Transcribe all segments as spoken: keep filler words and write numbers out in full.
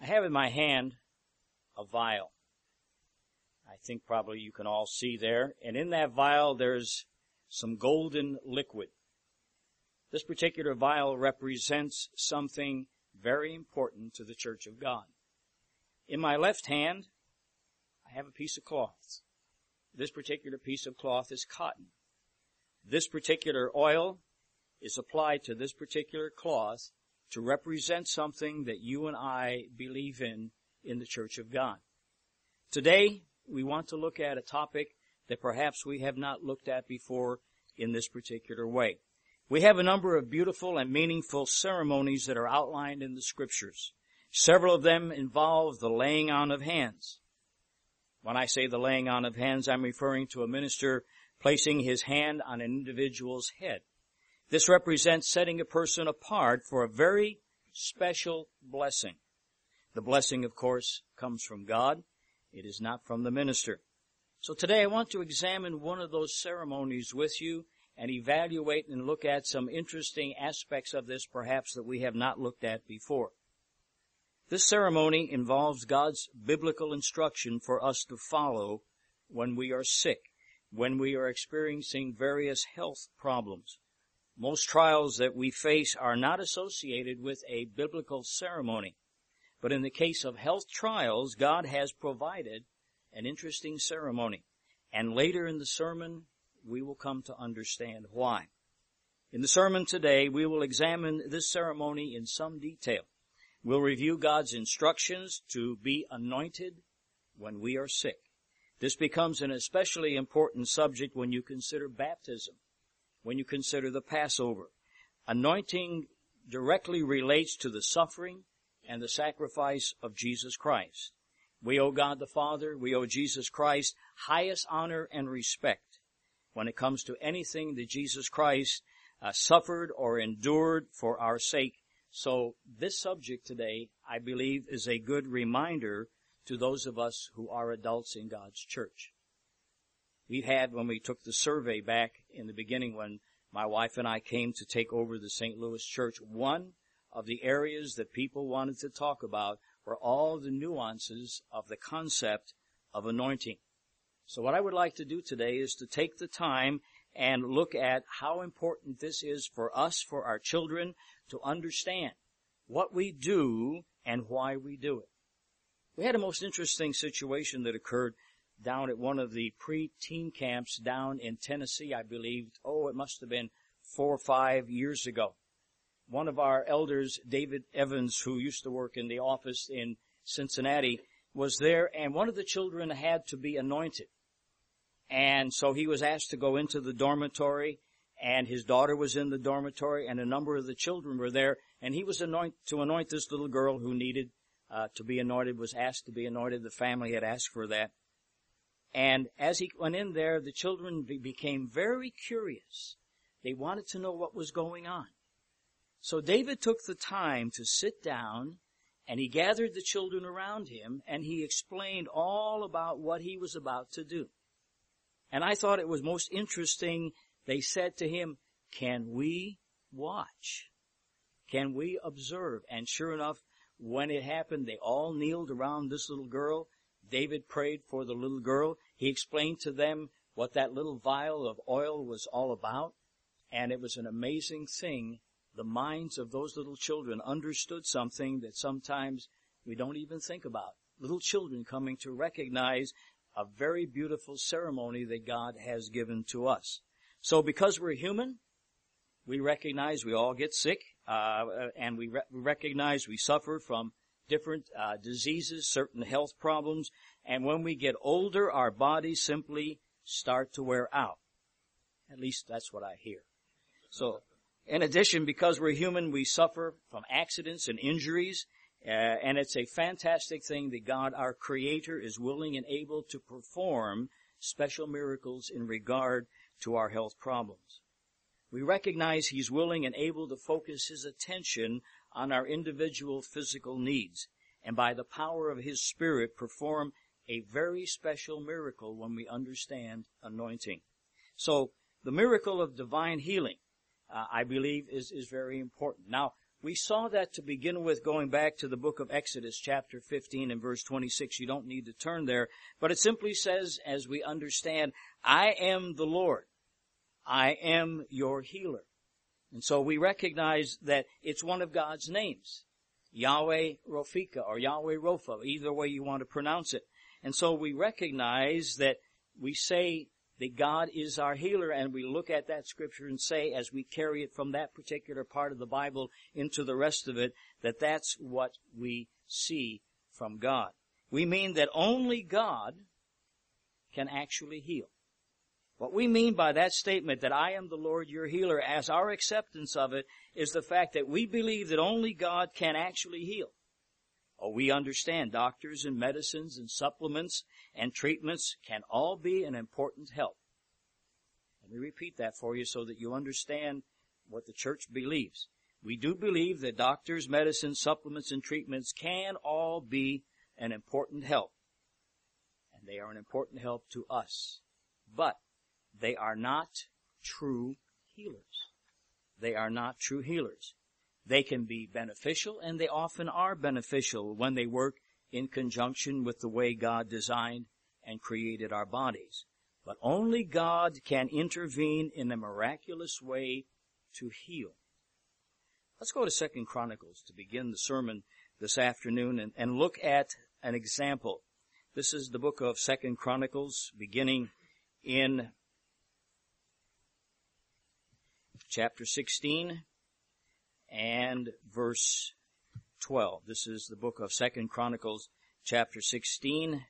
have in my hand a vial. I think probably you can all see there. And in that vial, there's some golden liquid. This particular vial represents something very important to the Church of God. In my left hand, I have a piece of cloth. This particular piece of cloth is cotton. This particular oil is applied to this particular cloth to represent something that you and I believe in in the Church of God. Today, we want to look at a topic that perhaps we have not looked at before in this particular way. We have a number of beautiful and meaningful ceremonies that are outlined in the Scriptures. Several of them involve the laying on of hands. When I say the laying on of hands, I'm referring to a minister placing his hand on an individual's head. This represents setting a person apart for a very special blessing. The blessing, of course, comes from God. It is not from the minister. So today I want to examine one of those ceremonies with you and evaluate and look at some interesting aspects of this perhaps that we have not looked at before. This ceremony involves God's biblical instruction for us to follow when we are sick, when we are experiencing various health problems. Most trials that we face are not associated with a biblical ceremony. But in the case of health trials, God has provided an interesting ceremony. And later in the sermon, we will come to understand why. In the sermon today, we will examine this ceremony in some detail. We'll review God's instructions to be anointed when we are sick. This becomes an especially important subject when you consider baptism, when you consider the Passover. Anointing directly relates to the suffering and the sacrifice of Jesus Christ. We owe God the Father, we owe Jesus Christ highest honor and respect when it comes to anything that Jesus Christ uh, suffered or endured for our sake. So this subject today, I believe, is a good reminder to those of us who are adults in God's church. We had, when we took the survey back in the beginning when my wife and I came to take over the Saint Louis church, one of the areas that people wanted to talk about were all the nuances of the concept of anointing. So what I would like to do today is to take the time and look at how important this is for us, for our children, to understand what we do and why we do it. We had a most interesting situation that occurred down at one of the pre-teen camps down in Tennessee, I believe. Oh, it must have been four or five years ago. One of our elders, David Evans, who used to work in the office in Cincinnati, was there, and one of the children had to be anointed. And so he was asked to go into the dormitory, and his daughter was in the dormitory, and a number of the children were there, and he was anoint, to anoint this little girl who needed uh, to be anointed, was asked to be anointed. The family had asked for that. And as he went in there, the children be- became very curious. They wanted to know what was going on. So David took the time to sit down, and he gathered the children around him, and he explained all about what he was about to do. And I thought it was most interesting. They said to him, "Can we watch? Can we observe?" And sure enough, when it happened, they all kneeled around this little girl. David prayed for the little girl. He explained to them what that little vial of oil was all about. And it was an amazing thing. The minds of those little children understood something that sometimes we don't even think about. Little children coming to recognize a very beautiful ceremony that God has given to us. So because we're human, we recognize we all get sick, uh, and we, re- we recognize we suffer from different uh, diseases, certain health problems, and when we get older, our bodies simply start to wear out. At least that's what I hear. So, in addition, because we're human, we suffer from accidents and injuries, uh, and it's a fantastic thing that God, our Creator, is willing and able to perform special miracles in regard to our health problems. We recognize He's willing and able to focus His attention on our individual physical needs, and by the power of His Spirit perform a very special miracle when we understand anointing. So, the miracle of divine healing, uh, I believe, is, is very important. Now, We saw that to begin with going back to the book of Exodus chapter fifteen and verse twenty-six. You don't need to turn there, but it simply says, as we understand, I am the Lord. I am your healer. And so we recognize that it's one of God's names. Yahweh Rophika or Yahweh Rapha, either way you want to pronounce it. And so we recognize that we say that God is our healer, and we look at that scripture and say, as we carry it from that particular part of the Bible into the rest of it, that that's what we see from God. We mean that only God can actually heal. What we mean by that statement, that I am the Lord your healer, as our acceptance of it, is the fact that we believe that only God can actually heal. Oh, we understand doctors and medicines and supplements and treatments can all be an important help. Let me repeat that for you so that you understand what the church believes. We do believe that doctors, medicines, supplements, and treatments can all be an important help. And they are an important help to us. But they are not true healers. They are not true healers. They can be beneficial, and they often are beneficial when they work in conjunction with the way God designed and created our bodies. But only God can intervene in a miraculous way to heal. Let's go to Second Chronicles to begin the sermon this afternoon and, and look at an example. This is the book of Second Chronicles, beginning in chapter sixteen and verse twelve. This is the book of Second Chronicles, chapter sixteen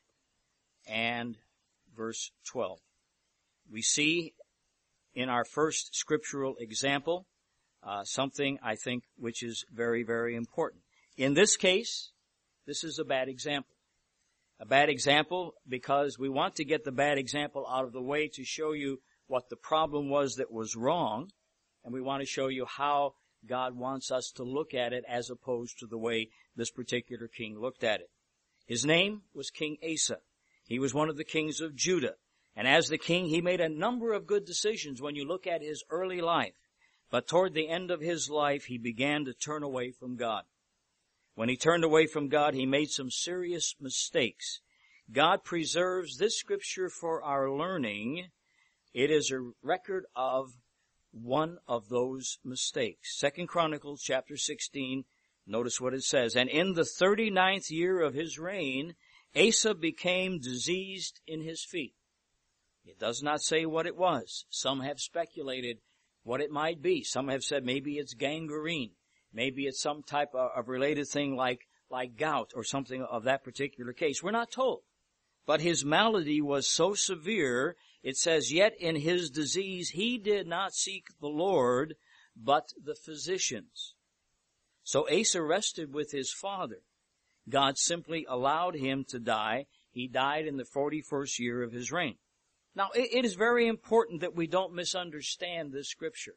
and verse twelve. We see in our first scriptural example uh, something, I think, which is very, very important. In this case, this is a bad example. A bad example because we want to get the bad example out of the way to show you what the problem was that was wrong, and we want to show you how God wants us to look at it as opposed to the way this particular king looked at it. His name was King Asa. He was one of the kings of Judah. And as the king, he made a number of good decisions when you look at his early life. But toward the end of his life, he began to turn away from God. When he turned away from God, he made some serious mistakes. God preserves this scripture for our learning. It is a record of one of those mistakes. Second Chronicles chapter sixteen, notice what it says. And in the thirty-ninth year of his reign, Asa became diseased in his feet. It does not say what it was. Some have speculated what it might be. Some have said maybe it's gangrene. Maybe it's some type of, of related thing like, like gout or something of that particular case. We're not told. But his malady was so severe, it says, yet in his disease he did not seek the Lord, but the physicians. So Asa rested with his father. God simply allowed him to die. He died in the forty-first year of his reign. Now, it is very important that we don't misunderstand this scripture.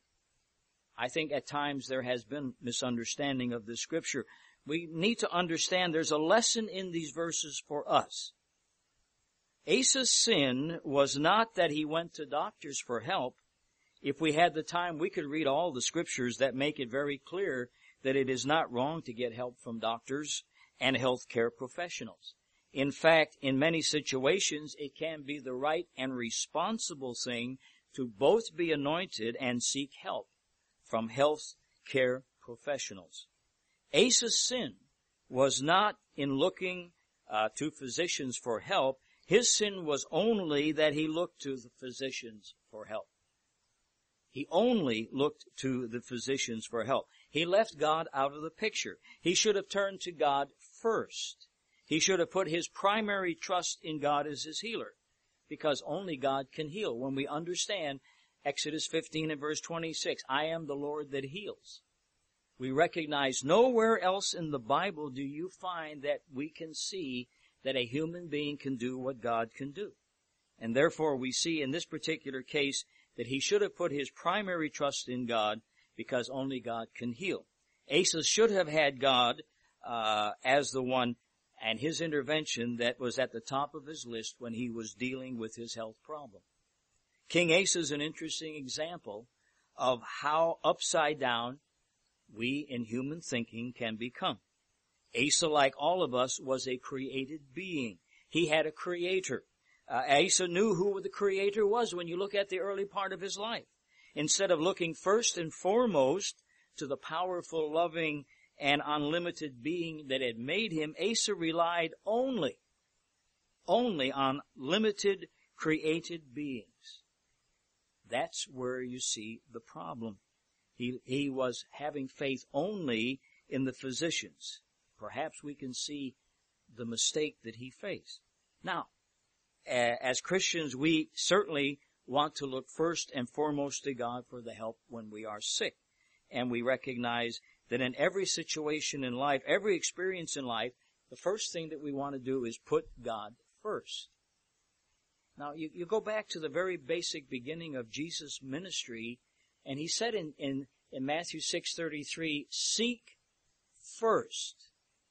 I think at times there has been misunderstanding of this scripture. We need to understand there's a lesson in these verses for us. Asa's sin was not that he went to doctors for help. If we had the time, we could read all the scriptures that make it very clear that it is not wrong to get help from doctors and healthcare professionals. In fact, in many situations, it can be the right and responsible thing to both be anointed and seek help from health care professionals. Asa's sin was not in looking uh, to physicians for help. His sin was only that he looked to the physicians for help. He only looked to the physicians for help. He left God out of the picture. He should have turned to God first. He should have put his primary trust in God as his healer, because only God can heal. When we understand Exodus fifteen and verse twenty-six, I am the Lord that heals, we recognize nowhere else in the Bible do you find that we can see that a human being can do what God can do. And therefore we see in this particular case that he should have put his primary trust in God, because only God can heal. Asa should have had God uh, as the one and his intervention that was at the top of his list when he was dealing with his health problem. King Asa is an interesting example of how upside down we in human thinking can become. Asa, like all of us, was a created being. He had a creator. Uh, Asa knew who the creator was when you look at the early part of his life. Instead of looking first and foremost to the powerful, loving, and unlimited being that had made him, Asa relied only, only on limited created beings. That's where you see the problem. He, he was having faith only in the physicians. Perhaps we can see the mistake that he faced. Now, as Christians, we certainly want to look first and foremost to God for the help when we are sick. And we recognize that in every situation in life, every experience in life, the first thing that we want to do is put God first. Now, you, you go back to the very basic beginning of Jesus' ministry, and he said in, in, in Matthew six thirty-three, seek first.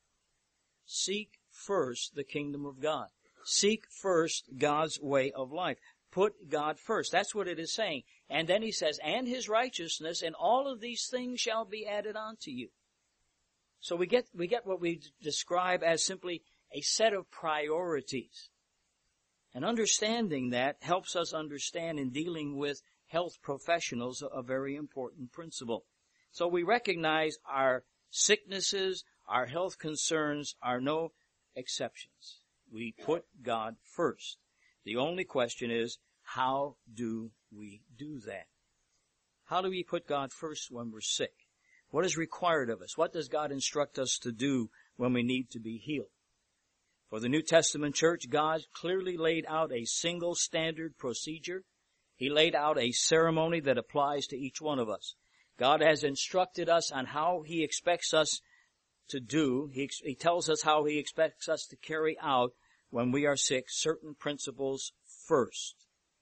Seek first the kingdom of God. Seek first God's way of life. Put God first. That's what it is saying. And then he says, and his righteousness, and all of these things shall be added unto you. So we get, we get what we describe as simply a set of priorities. And understanding that helps us understand in dealing with health professionals a very important principle. So we recognize our sicknesses, our health concerns are no exceptions. We put God first. The only question is, how do we do that? How do we put God first when we're sick? What is required of us? What does God instruct us to do when we need to be healed? For the New Testament church, God clearly laid out a single standard procedure. He laid out a ceremony that applies to each one of us. God has instructed us on how He expects us to do. He, he tells us how He expects us to carry out when we are sick certain principles first.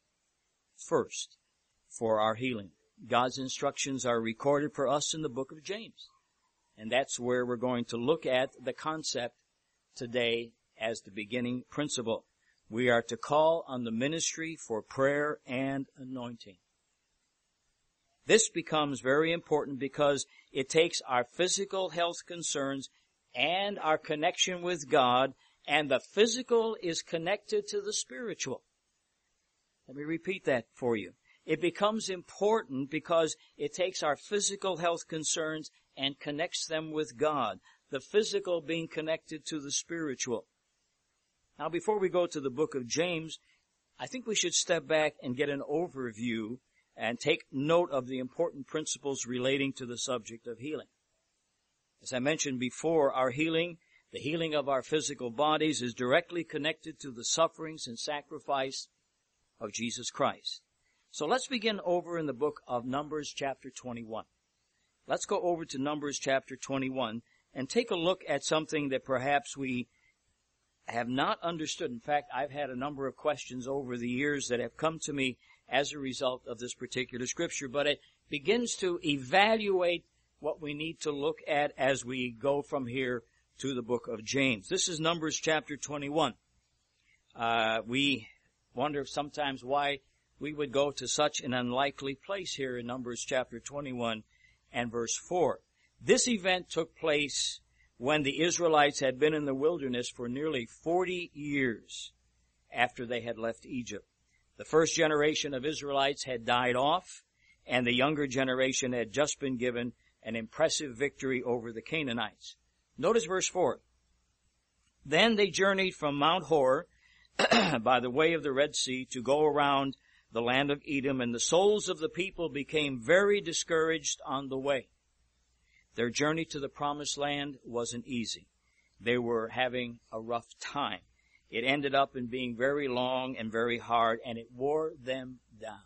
First, for our healing. God's instructions are recorded for us in the book of James. And that's where we're going to look at the concept today as the beginning principle. We are to call on the ministry for prayer and anointing. This becomes very important because it takes our physical health concerns and our connection with God, and the physical is connected to the spiritual. Let me repeat that for you. It becomes important because it takes our physical health concerns and connects them with God, the physical being connected to the spiritual. Now, before we go to the book of James, I think we should step back and get an overview and take note of the important principles relating to the subject of healing. As I mentioned before, our healing, the healing of our physical bodies, is directly connected to the sufferings and sacrifice of Jesus Christ. So let's begin over in the book of Numbers chapter twenty-one. Let's go over to Numbers chapter twenty-one and take a look at something that perhaps we have not understood. In fact, I've had a number of questions over the years that have come to me as a result of this particular scripture, but it begins to evaluate what we need to look at as we go from here to the book of James. This is Numbers chapter twenty-one. Uh, we wonder sometimes why we would go to such an unlikely place here in Numbers chapter twenty-one and verse four. This event took place when the Israelites had been in the wilderness for nearly forty years after they had left Egypt. The first generation of Israelites had died off, and the younger generation had just been given an impressive victory over the Canaanites. Notice verse four. Then they journeyed from Mount Hor by the way of the Red Sea to go around the land of Edom, and the souls of the people became very discouraged on the way. Their journey to the promised land wasn't easy. They were having a rough time. It ended up in being very long and very hard, and it wore them down.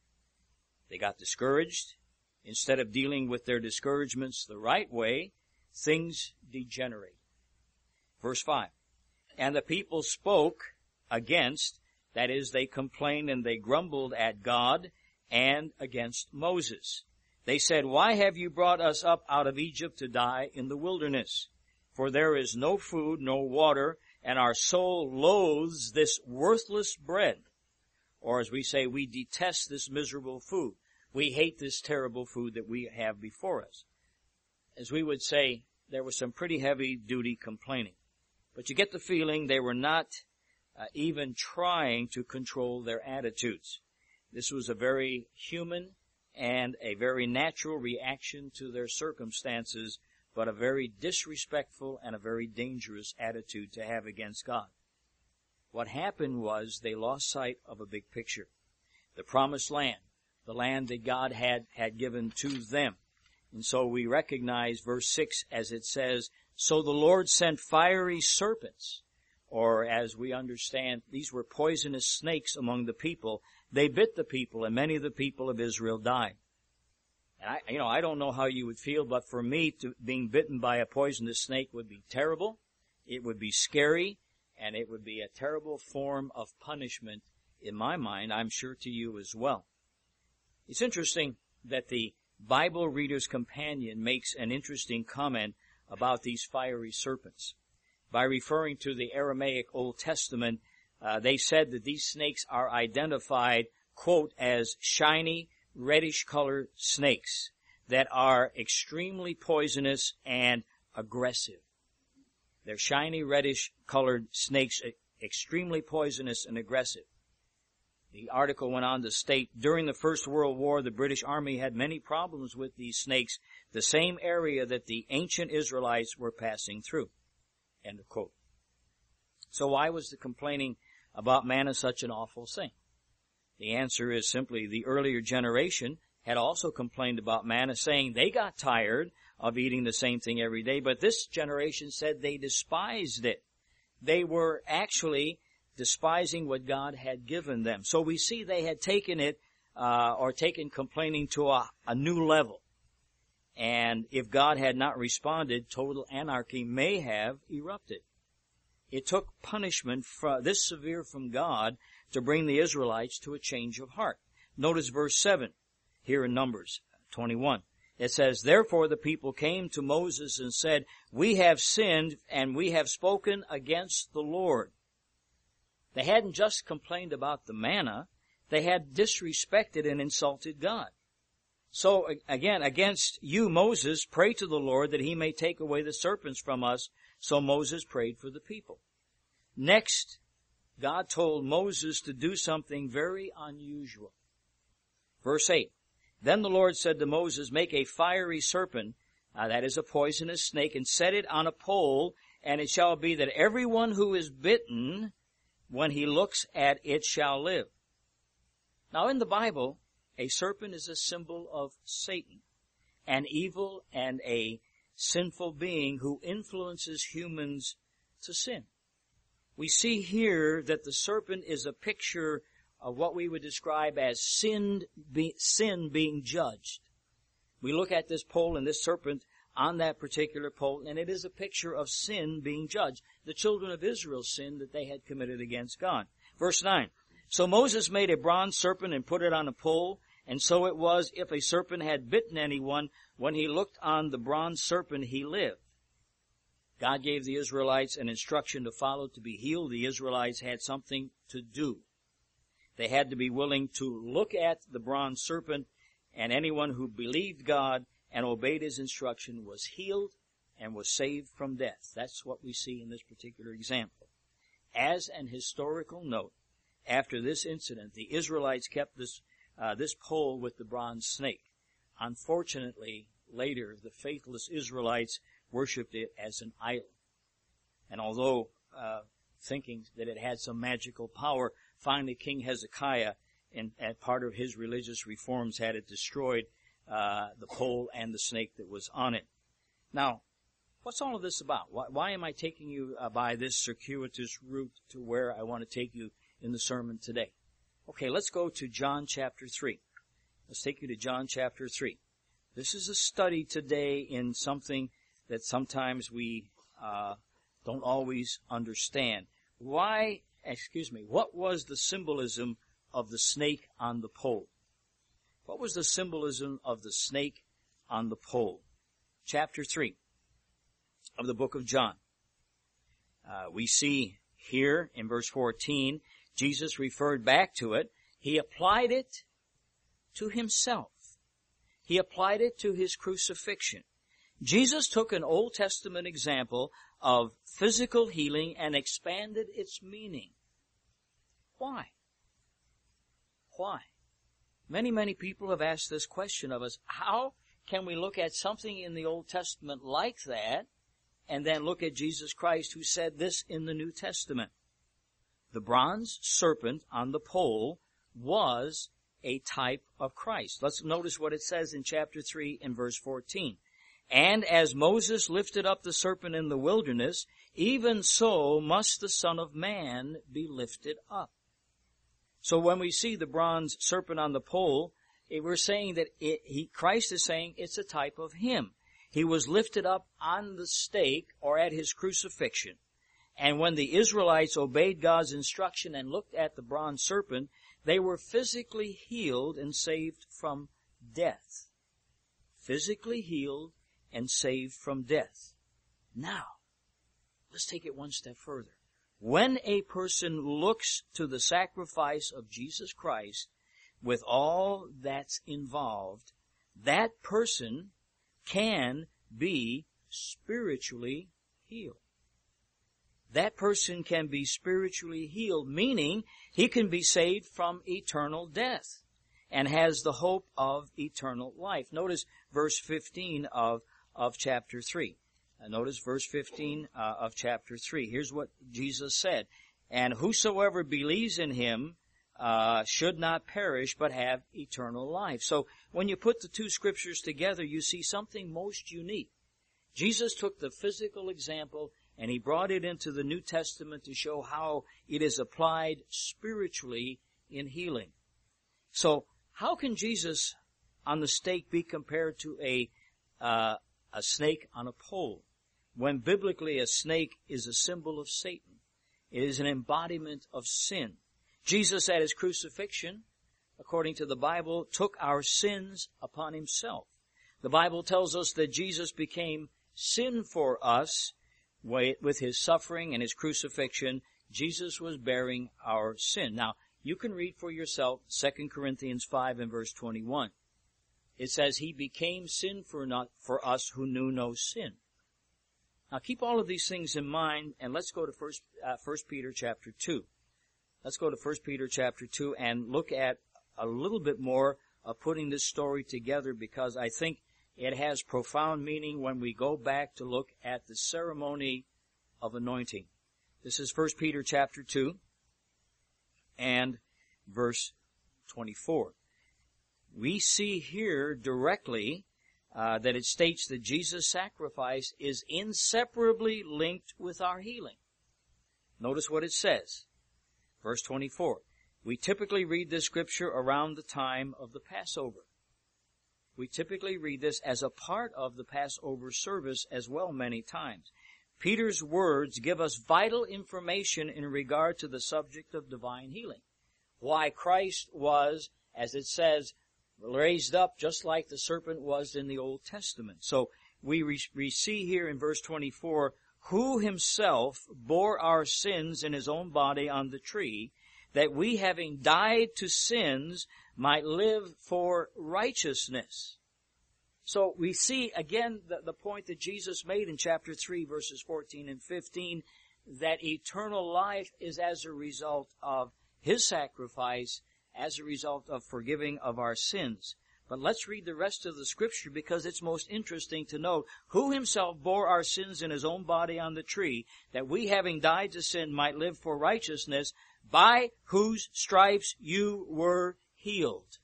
They got discouraged. Instead of dealing with their discouragements the right way, things degenerated. Verse five. And the people spoke against, that is, they complained and they grumbled at God and against Moses. They said, why have you brought us up out of Egypt to die in the wilderness? For there is no food, no water, and our soul loathes this worthless bread. Or as we say, we detest this miserable food. We hate this terrible food that we have before us. as we would say, there was some pretty heavy-duty complaining. But you get the feeling they were not uh, even trying to control their attitudes. This was a very human and a very natural reaction to their circumstances, but a very disrespectful and a very dangerous attitude to have against God. What happened was they lost sight of a big picture. The promised land, the land that God had, had given to them. And so we recognize verse six as it says, so the Lord sent fiery serpents, or as we understand, these were poisonous snakes among the people. They bit the people, and many of the people of Israel died. And I, you know, I don't know how you would feel, but for me, to, being bitten by a poisonous snake would be terrible. It would be scary, and it would be a terrible form of punishment in my mind, I'm sure to you as well. It's interesting that the Bible Reader's Companion makes an interesting comment about these fiery serpents. By referring to the Aramaic Old Testament, uh, they said that these snakes are identified, quote, as shiny, reddish-colored snakes that are extremely poisonous and aggressive. They're shiny, reddish-colored snakes, extremely poisonous and aggressive. The article went on to state, during the First World War, the British Army had many problems with these snakes, the same area that the ancient Israelites were passing through. End of quote. So why was the complaining about manna such an awful thing? The answer is simply the earlier generation had also complained about manna, saying they got tired of eating the same thing every day, but this generation said they despised it. They were actually despising what God had given them. So we see they had taken it, uh, or taken complaining to a, a new level. And if God had not responded, total anarchy may have erupted. It took punishment for, this severe from God to bring the Israelites to a change of heart. Notice verse seven here in Numbers twenty-one. It says, therefore the people came to Moses and said, we have sinned and we have spoken against the Lord. They hadn't just complained about the manna, they had disrespected and insulted God. So again, against you, Moses, pray to the Lord that he may take away the serpents from us. So Moses prayed for the people. Next, God told Moses to do something very unusual. Verse eight, then the Lord said to Moses, make a fiery serpent, uh, that is a poisonous snake, and set it on a pole, and it shall be that everyone who is bitten, when he looks at it, shall live. Now in the Bible, a serpent is a symbol of Satan, an evil and a sinful being who influences humans to sin. We see here that the serpent is a picture of what we would describe as sin, be, sin being judged. We look at this pole and this serpent on that particular pole, and it is a picture of sin being judged. The children of Israel sinned that they had committed against God. Verse nine, so Moses made a bronze serpent and put it on a pole, and so it was, if a serpent had bitten anyone, when he looked on the bronze serpent, he lived. God gave the Israelites an instruction to follow to be healed. The Israelites had something to do. They had to be willing to look at the bronze serpent, and anyone who believed God and obeyed his instruction was healed and was saved from death. That's what we see in this particular example. As an historical note, after this incident, the Israelites kept this uh, this pole with the bronze snake. Unfortunately, later, the faithless Israelites worshipped it as an idol. And although uh, thinking that it had some magical power, finally King Hezekiah, in, as part of his religious reforms, had it destroyed, uh, the pole and the snake that was on it. Now, what's all of this about? Why, why am I taking you uh, by this circuitous route to where I want to take you in the sermon today? Okay, let's go to John chapter three. Let's take you to John chapter three. This is a study today in something that sometimes we uh, don't always understand. Why, excuse me, what was the symbolism of the snake on the pole? What was the symbolism of the snake on the pole? Chapter three of the book of John. Uh, we see here in verse fourteen, Jesus referred back to it. He applied it to himself. He applied it to his crucifixion. Jesus took an Old Testament example of physical healing and expanded its meaning. Why? Why? Many, many people have asked this question of us. How can we look at something in the Old Testament like that and then look at Jesus Christ who said this in the New Testament? The bronze serpent on the pole was a type of Christ. Let's notice what it says in chapter three and verse fourteen. And as Moses lifted up the serpent in the wilderness, even so must the Son of Man be lifted up. So when we see the bronze serpent on the pole, it, we're saying that it, he, Christ is saying it's a type of him. He was lifted up on the stake or at his crucifixion. And when the Israelites obeyed God's instruction and looked at the bronze serpent, they were physically healed and saved from death. Physically healed and saved from death. Now, let's take it one step further. When a person looks to the sacrifice of Jesus Christ with all that's involved, that person can be spiritually healed. That person can be spiritually healed, meaning he can be saved from eternal death and has the hope of eternal life. Notice verse fifteen of, of chapter three. Uh, notice verse fifteen uh, of chapter three. Here's what Jesus said. And whosoever believes in him uh, should not perish but have eternal life. So when you put the two scriptures together, you see something most unique. Jesus took the physical example and he brought it into the New Testament to show how it is applied spiritually in healing. So how can Jesus on the stake be compared to a uh, a snake on a pole, when biblically a snake is a symbol of Satan? It is an embodiment of sin. Jesus at his crucifixion, according to the Bible, took our sins upon himself. The Bible tells us that Jesus became sin for us with his suffering and his crucifixion. Jesus was bearing our sin. Now, you can read for yourself Second Corinthians five and verse twenty-one. It says, he became sin for not for us who knew no sin. Now keep all of these things in mind, and let's go to First uh, First Peter chapter two. Let's go to First Peter chapter two and look at a little bit more of putting this story together, because I think it has profound meaning when we go back to look at the ceremony of anointing. This is First Peter chapter two and verse twenty-four. We see here directly uh, that it states that Jesus' sacrifice is inseparably linked with our healing. Notice what it says. Verse twenty-four. We typically read this scripture around the time of the Passover. We typically read this as a part of the Passover service as well many times. Peter's words give us vital information in regard to the subject of divine healing. Why Christ was, as it says, raised up just like the serpent was in the Old Testament. So we, re- we see here in verse twenty-four, who himself bore our sins in his own body on the tree, that we, having died to sins, might live for righteousness. So we see again the, the point that Jesus made in chapter three, verses fourteen and fifteen, that eternal life is as a result of his sacrifice, as a result of forgiving of our sins. But let's read the rest of the scripture, because it's most interesting to note, who himself bore our sins in his own body on the tree, that we, having died to sin, might live for righteousness, by whose stripes you were healed.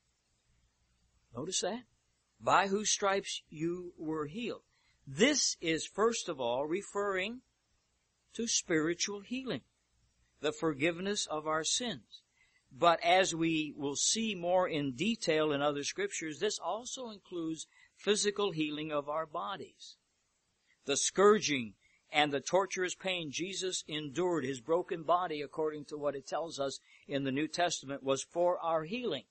Notice that? By whose stripes you were healed. This is, first of all, referring to spiritual healing, the forgiveness of our sins. But as we will see more in detail in other scriptures, this also includes physical healing of our bodies. The scourging and the torturous pain Jesus endured, his broken body, according to what it tells us in the New Testament, was for our healing.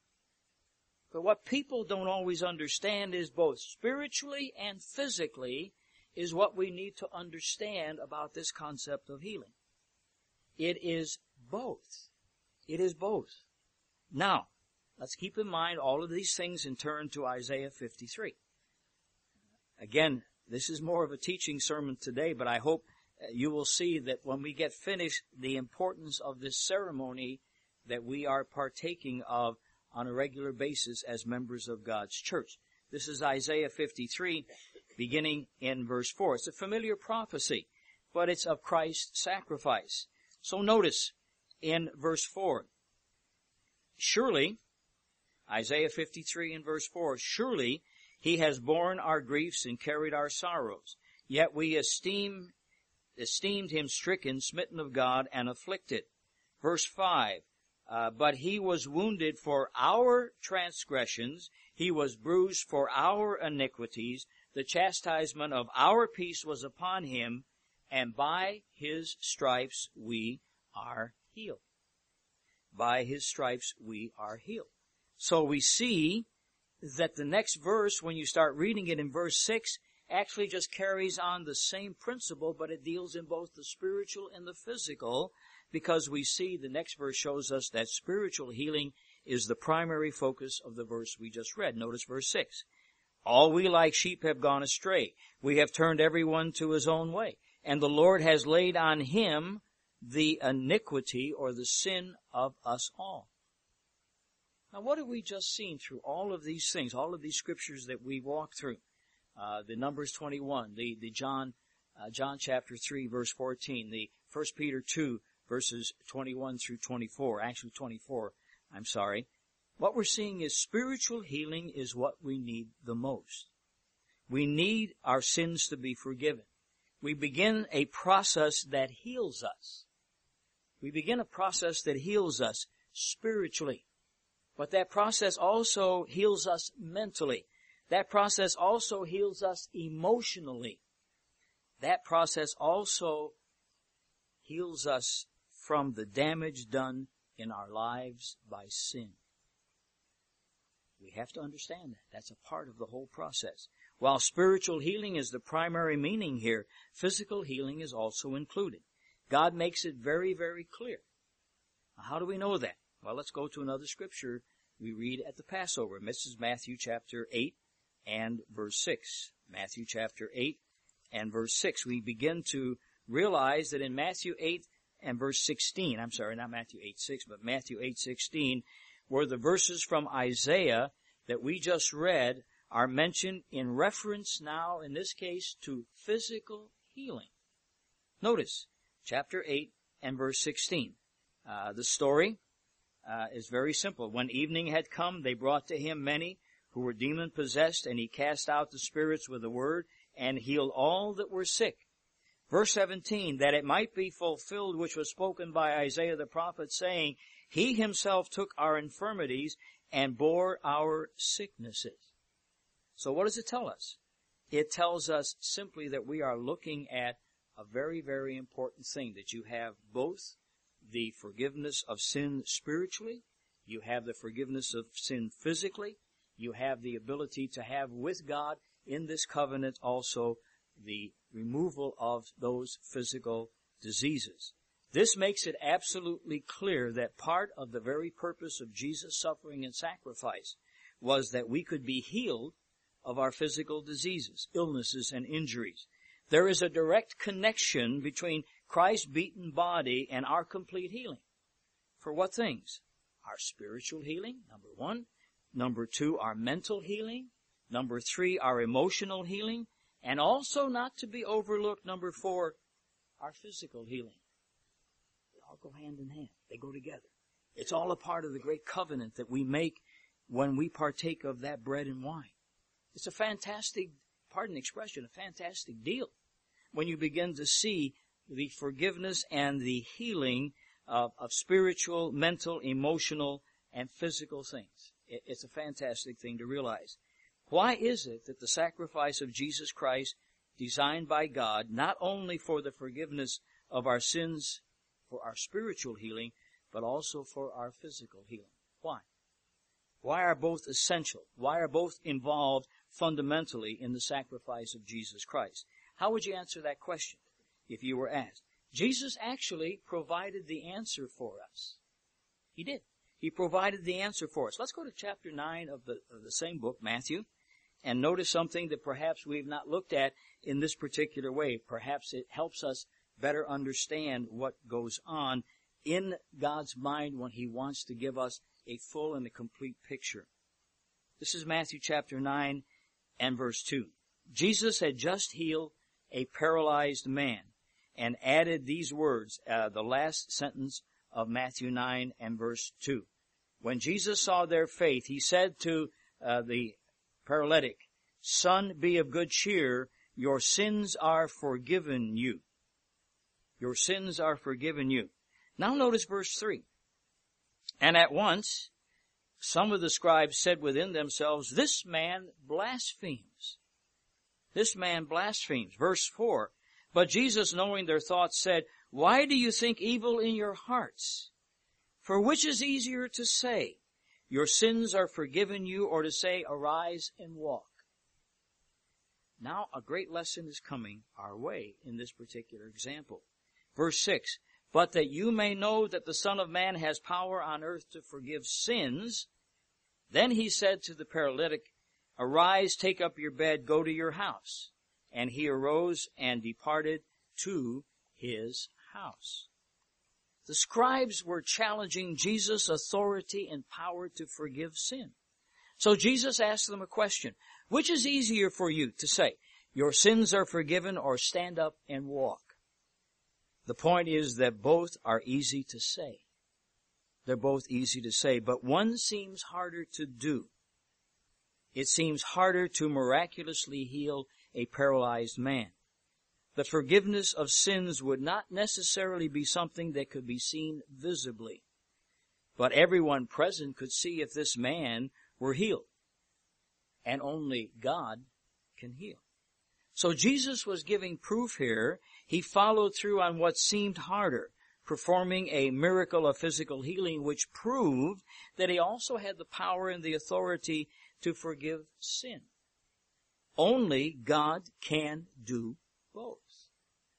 But what people don't always understand is both spiritually and physically is what we need to understand about this concept of healing. It is both. It is both. Now, let's keep in mind all of these things and turn to Isaiah fifty-three. Again, this is more of a teaching sermon today, but I hope you will see that when we get finished, the importance of this ceremony that we are partaking of on a regular basis as members of God's church. This is Isaiah fifty-three, beginning in verse four. It's a familiar prophecy, but it's of Christ's sacrifice. So notice in verse four, surely, Isaiah fifty-three in verse four, surely he has borne our griefs and carried our sorrows, yet we esteem, esteemed him stricken, smitten of God, and afflicted. Verse five, uh, but he was wounded for our transgressions, he was bruised for our iniquities, the chastisement of our peace was upon him, and by his stripes we are healed. By his stripes we are healed. So we see that the next verse, when you start reading it in verse six, actually just carries on the same principle, but it deals in both the spiritual and the physical, because we see the next verse shows us that spiritual healing is the primary focus of the verse we just read. Notice verse six. All we like sheep have gone astray. We have turned everyone to his own way. And the Lord has laid on him the iniquity or the sin of us all. Now what have we just seen through all of these things, all of these scriptures that we walked through? Uh, the Numbers twenty-one, the, the John, uh, John chapter three verse fourteen, the First Peter two verses twenty-one through twenty-four, actually twenty-four, I'm sorry. What we're seeing is spiritual healing is what we need the most. We need our sins to be forgiven. We begin a process that heals us. We begin a process that heals us spiritually. But that process also heals us mentally. That process also heals us emotionally. That process also heals us from the damage done in our lives by sin. We have to understand that. That's a part of the whole process. While spiritual healing is the primary meaning here, physical healing is also included. God makes it very, very clear. How do we know that? Well, let's go to another scripture we read at the Passover. This is Matthew chapter eight and verse six. Matthew chapter eight and verse six. We begin to realize that in Matthew eight and verse sixteen, I'm sorry, not Matthew eight six, but Matthew eight sixteen, where the verses from Isaiah that we just read are mentioned in reference now, in this case, to physical healing. Notice, chapter eight and verse sixteen. Uh, the story uh, is very simple. When evening had come, they brought to him many who were demon-possessed, and he cast out the spirits with a word and healed all that were sick. Verse seventeen, that it might be fulfilled which was spoken by Isaiah the prophet, saying, he himself took our infirmities and bore our sicknesses. So what does it tell us? It tells us simply that we are looking at a very, very important thing, that you have both the forgiveness of sin spiritually, you have the forgiveness of sin physically, you have the ability to have with God in this covenant also the removal of those physical diseases. This makes it absolutely clear that part of the very purpose of Jesus' suffering and sacrifice was that we could be healed of our physical diseases, illnesses, and injuries. There is a direct connection between Christ's beaten body and our complete healing. For what things? Our spiritual healing, number one. Number two, our mental healing. Number three, our emotional healing. And also not to be overlooked, number four, our physical healing. They all go hand in hand. They go together. It's all a part of the great covenant that we make when we partake of that bread and wine. It's a fantastic, pardon the expression, a fantastic deal when you begin to see the forgiveness and the healing of, of spiritual, mental, emotional, and physical things. It, it's a fantastic thing to realize. Why is it that the sacrifice of Jesus Christ, designed by God, not only for the forgiveness of our sins, for our spiritual healing, but also for our physical healing? Why? Why are both essential? Why are both involved fundamentally in the sacrifice of Jesus Christ? How would you answer that question if you were asked? Jesus actually provided the answer for us. He did. He provided the answer for us. Let's go to chapter nine of the, of the same book, Matthew. and notice something that perhaps we've not looked at in this particular way. Perhaps it helps us better understand what goes on in God's mind when He wants to give us a full and a complete picture. This is Matthew chapter nine and verse two. Jesus had just healed a paralyzed man and added these words, uh, the last sentence of Matthew nine and verse two. When Jesus saw their faith, He said to uh, the paralytic, "Son, be of good cheer, your sins are forgiven you." Your sins are forgiven you. Now notice verse three. And at once, some of the scribes said within themselves, "This man blasphemes." This man blasphemes. Verse four. But Jesus, knowing their thoughts, said, "Why do you think evil in your hearts? For which is easier to say, 'Your sins are forgiven you,' or to say, 'Arise and walk'?" Now a great lesson is coming our way in this particular example. Verse six. But that you may know that the Son of Man has power on earth to forgive sins. Then He said to the paralytic, "Arise, take up your bed, go to your house." And he arose and departed to his house. The scribes were challenging Jesus' authority and power to forgive sin. So Jesus asked them a question. Which is easier for you to say, "Your sins are forgiven," or "Stand up and walk"? The point is that both are easy to say. They're both easy to say, but one seems harder to do. It seems harder to miraculously heal a paralyzed man. The forgiveness of sins would not necessarily be something that could be seen visibly, but everyone present could see if this man were healed. And only God can heal. So Jesus was giving proof here. He followed through on what seemed harder, performing a miracle of physical healing, which proved that He also had the power and the authority to forgive sin. Only God can do both.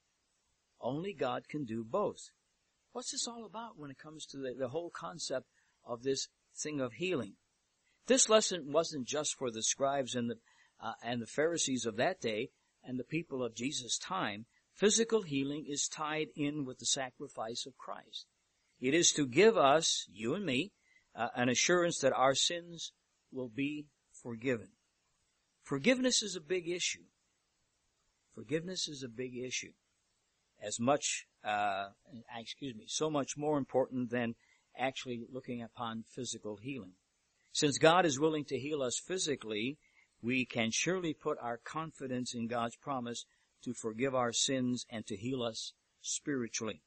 Only God can do both. What's this all about when it comes to the, the whole concept of this thing of healing? This lesson wasn't just for the scribes and the uh, and the Pharisees of that day and the people of Jesus' time. Physical healing is tied in with the sacrifice of Christ. It is to give us, you and me, uh, an assurance that our sins will be forgiven. Forgiveness is a big issue. Forgiveness is a big issue. As much, uh, excuse me, so much more important than actually looking upon physical healing. Since God is willing to heal us physically, we can surely put our confidence in God's promise to forgive our sins and to heal us spiritually.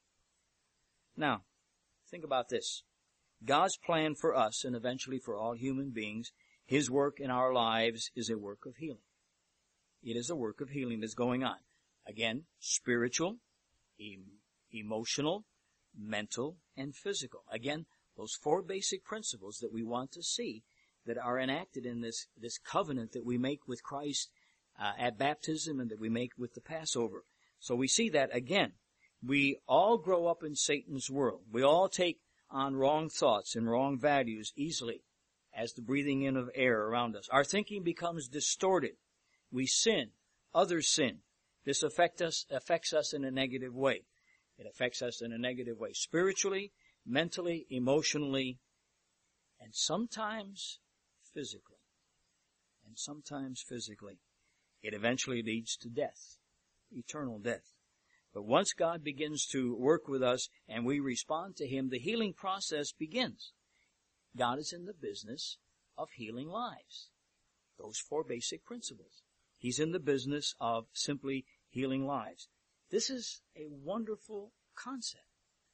Now, think about this. God's plan for us, and eventually for all human beings, His work in our lives is a work of healing. It is a work of healing that's going on. Again, spiritual, em- emotional, mental, and physical. Again, those four basic principles that we want to see that are enacted in this, this covenant that we make with Christ uh, at baptism and that we make with the Passover. So we see that again. We all grow up in Satan's world. We all take on wrong thoughts and wrong values easily as the breathing in of air around us. Our thinking becomes distorted. We sin. Others sin. This affect us, affects us in a negative way. It affects us in a negative way. Spiritually, mentally, emotionally, and sometimes physically. And sometimes physically. It eventually leads to death. Eternal death. But once God begins to work with us and we respond to Him, the healing process begins. God is in the business of healing lives. Those four basic principles. He's in the business of simply healing lives. This is a wonderful concept.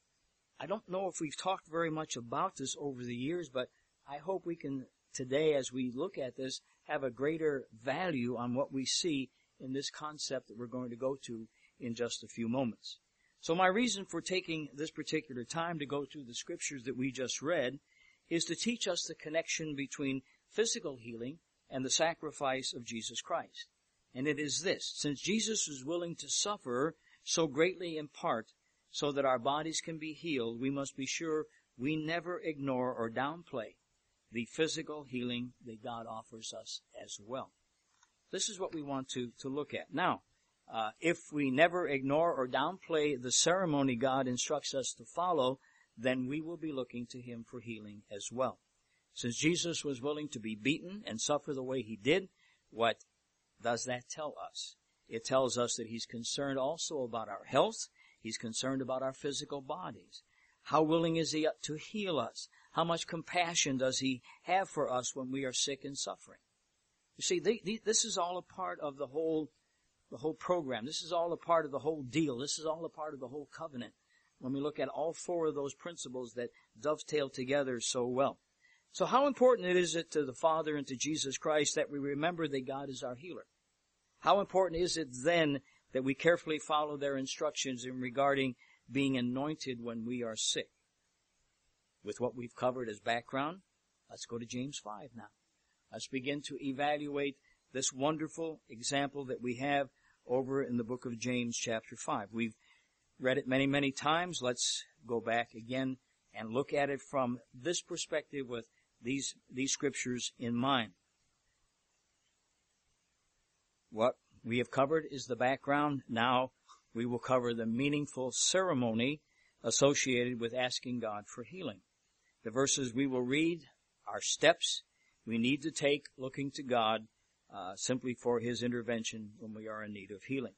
I don't know if we've talked very much about this over the years, but I hope we can today, as we look at this, have a greater value on what we see in this concept that we're going to go to in just a few moments. So my reason for taking this particular time to go through the scriptures that we just read is to teach us the connection between physical healing and the sacrifice of Jesus Christ. And it is this: since Jesus was willing to suffer so greatly in part so that our bodies can be healed, we must be sure we never ignore or downplay the physical healing that God offers us as well. This is what we want to, to look at. Now, uh, if we never ignore or downplay the ceremony God instructs us to follow, then we will be looking to Him for healing as well. Since Jesus was willing to be beaten and suffer the way He did, what does that tell us? It tells us that He's concerned also about our health. He's concerned about our physical bodies. How willing is He to heal us? How much compassion does He have for us when we are sick and suffering? You see, they, they, this is all a part of the whole, the whole program. This is all a part of the whole deal. This is all a part of the whole covenant. When we look at all four of those principles that dovetail together so well. So how important is it to the Father and to Jesus Christ that we remember that God is our healer? How important is it then that we carefully follow their instructions in regarding being anointed when we are sick? With what we've covered as background, let's go to James five now. Let's begin to evaluate this wonderful example that we have over in the book of James chapter five. We've read it many, many times. Let's go back again and look at it from this perspective with these, these scriptures in mind. What we have covered is the background. Now we will cover the meaningful ceremony associated with asking God for healing. The verses we will read are steps we need to take looking to God uh, simply for His intervention when we are in need of healing.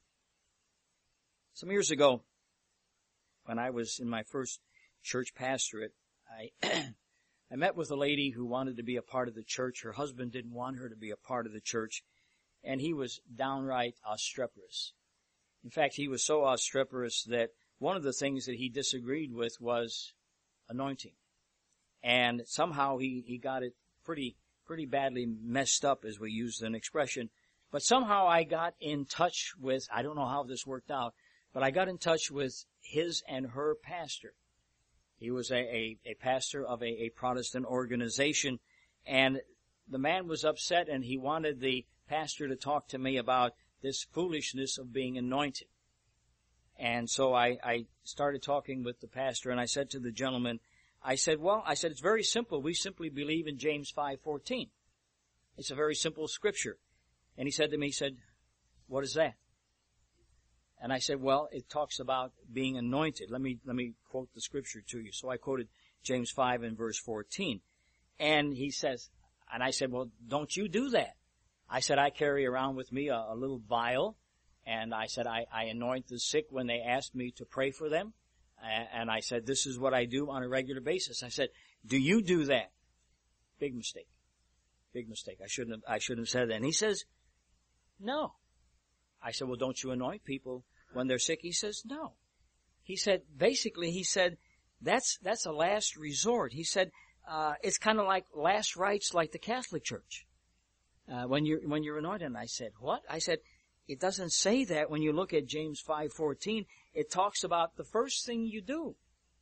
Some years ago, when I was in my first church pastorate, I I met with a lady who wanted to be a part of the church. Her husband didn't want her to be a part of the church, and he was downright obstreperous. In fact, he was so obstreperous that one of the things that he disagreed with was anointing. And somehow he, he got it pretty, pretty badly messed up, as we used an expression. But somehow I got in touch with, I don't know how this worked out, but I got in touch with his and her pastor. He was a, a, a pastor of a, a Protestant organization, and the man was upset, and he wanted the pastor to talk to me about this foolishness of being anointed. And so I, I started talking with the pastor, and I said to the gentleman, I said, well, I said, it's very simple. We simply believe in James five fourteen. It's a very simple scripture. And he said to me, he said, what is that? And I said, well, it talks about being anointed. Let me, let me quote the scripture to you. So I quoted James five and verse fourteen. And he says, and I said, well, don't you do that. I said, I carry around with me a, a little vial. And I said, I, I anoint the sick when they ask me to pray for them. And I said, this is what I do on a regular basis. I said, do you do that? Big mistake. Big mistake. I shouldn't have, I shouldn't have said that. And he says, no. I said, well, don't you anoint people when they're sick? He says, no. He said, basically, he said, that's, that's a last resort. He said, uh, it's kind of like last rites like the Catholic Church. Uh, when you're, when you're anointed. And I said, what? I said, it doesn't say that when you look at James five fourteen. It talks about the first thing you do.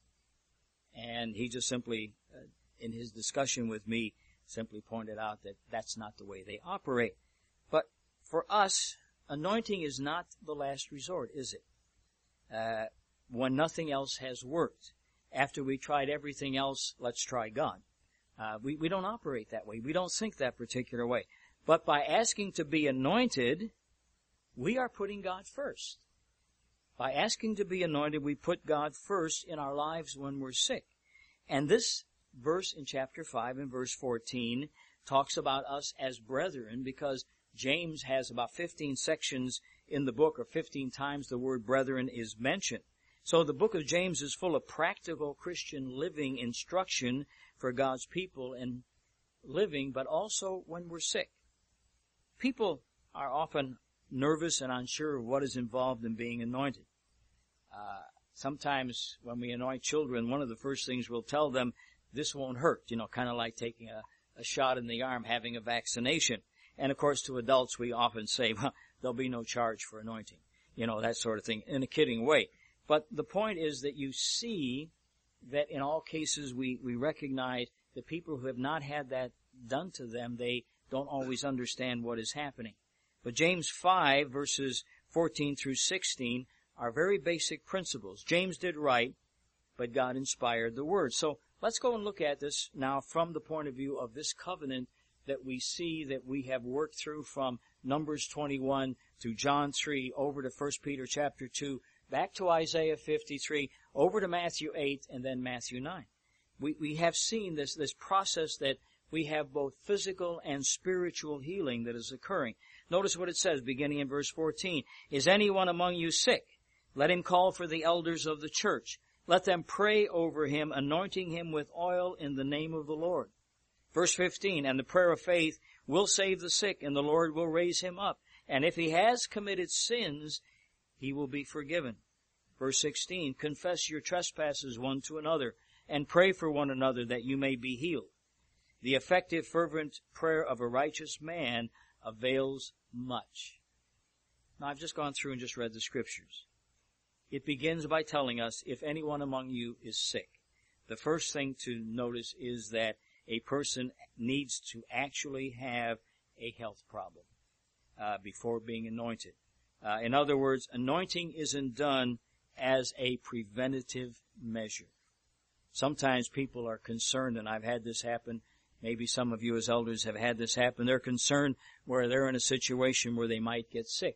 And he just simply, uh, in his discussion with me, simply pointed out that that's not the way they operate. But for us, anointing is not the last resort, is it? Uh, when nothing else has worked. After we tried everything else, let's try God. Uh, we, we don't operate that way. We don't think that particular way. But by asking to be anointed, we are putting God first. By asking to be anointed, we put God first in our lives when we're sick. And this verse in chapter five and verse fourteen talks about us as brethren, because James has about fifteen sections in the book, or fifteen times the word brethren is mentioned. So the book of James is full of practical Christian living instruction for God's people and living, but also when we're sick. People are often nervous and unsure of what is involved in being anointed. Uh, sometimes when we anoint children, one of the first things we'll tell them, this won't hurt, you know, kind of like taking a, a shot in the arm, having a vaccination. And of course to adults we often say, well, there'll be no charge for anointing, you know, that sort of thing, in a kidding way. But the point is that you see that in all cases we, we recognize that people who have not had that done to them, they don't always understand what is happening. But James five, verses fourteen through sixteen, are very basic principles. James did right, but God inspired the word. So let's go and look at this now from the point of view of this covenant that we see that we have worked through from Numbers twenty-one, to John three, over to First Peter chapter two, back to Isaiah fifty-three, over to Matthew eight, and then Matthew nine. We, we have seen this, this process that we have both physical and spiritual healing that is occurring. Notice what it says, beginning in verse fourteen. Is anyone among you sick? Let him call for the elders of the church. Let them pray over him, anointing him with oil in the name of the Lord. Verse fifteen, and the prayer of faith will save the sick, and the Lord will raise him up. And if he has committed sins, he will be forgiven. Verse sixteen, confess your trespasses one to another, and pray for one another that you may be healed. The effective, fervent prayer of a righteous man avails much. Now, I've just gone through and just read the scriptures. It begins by telling us, if anyone among you is sick. The first thing to notice is that a person needs to actually have a health problem uh, before being anointed. Uh, in other words, anointing isn't done as a preventative measure. Sometimes people are concerned, and I've had this happen. Maybe some of you as elders have had this happen. They're concerned where they're in a situation where they might get sick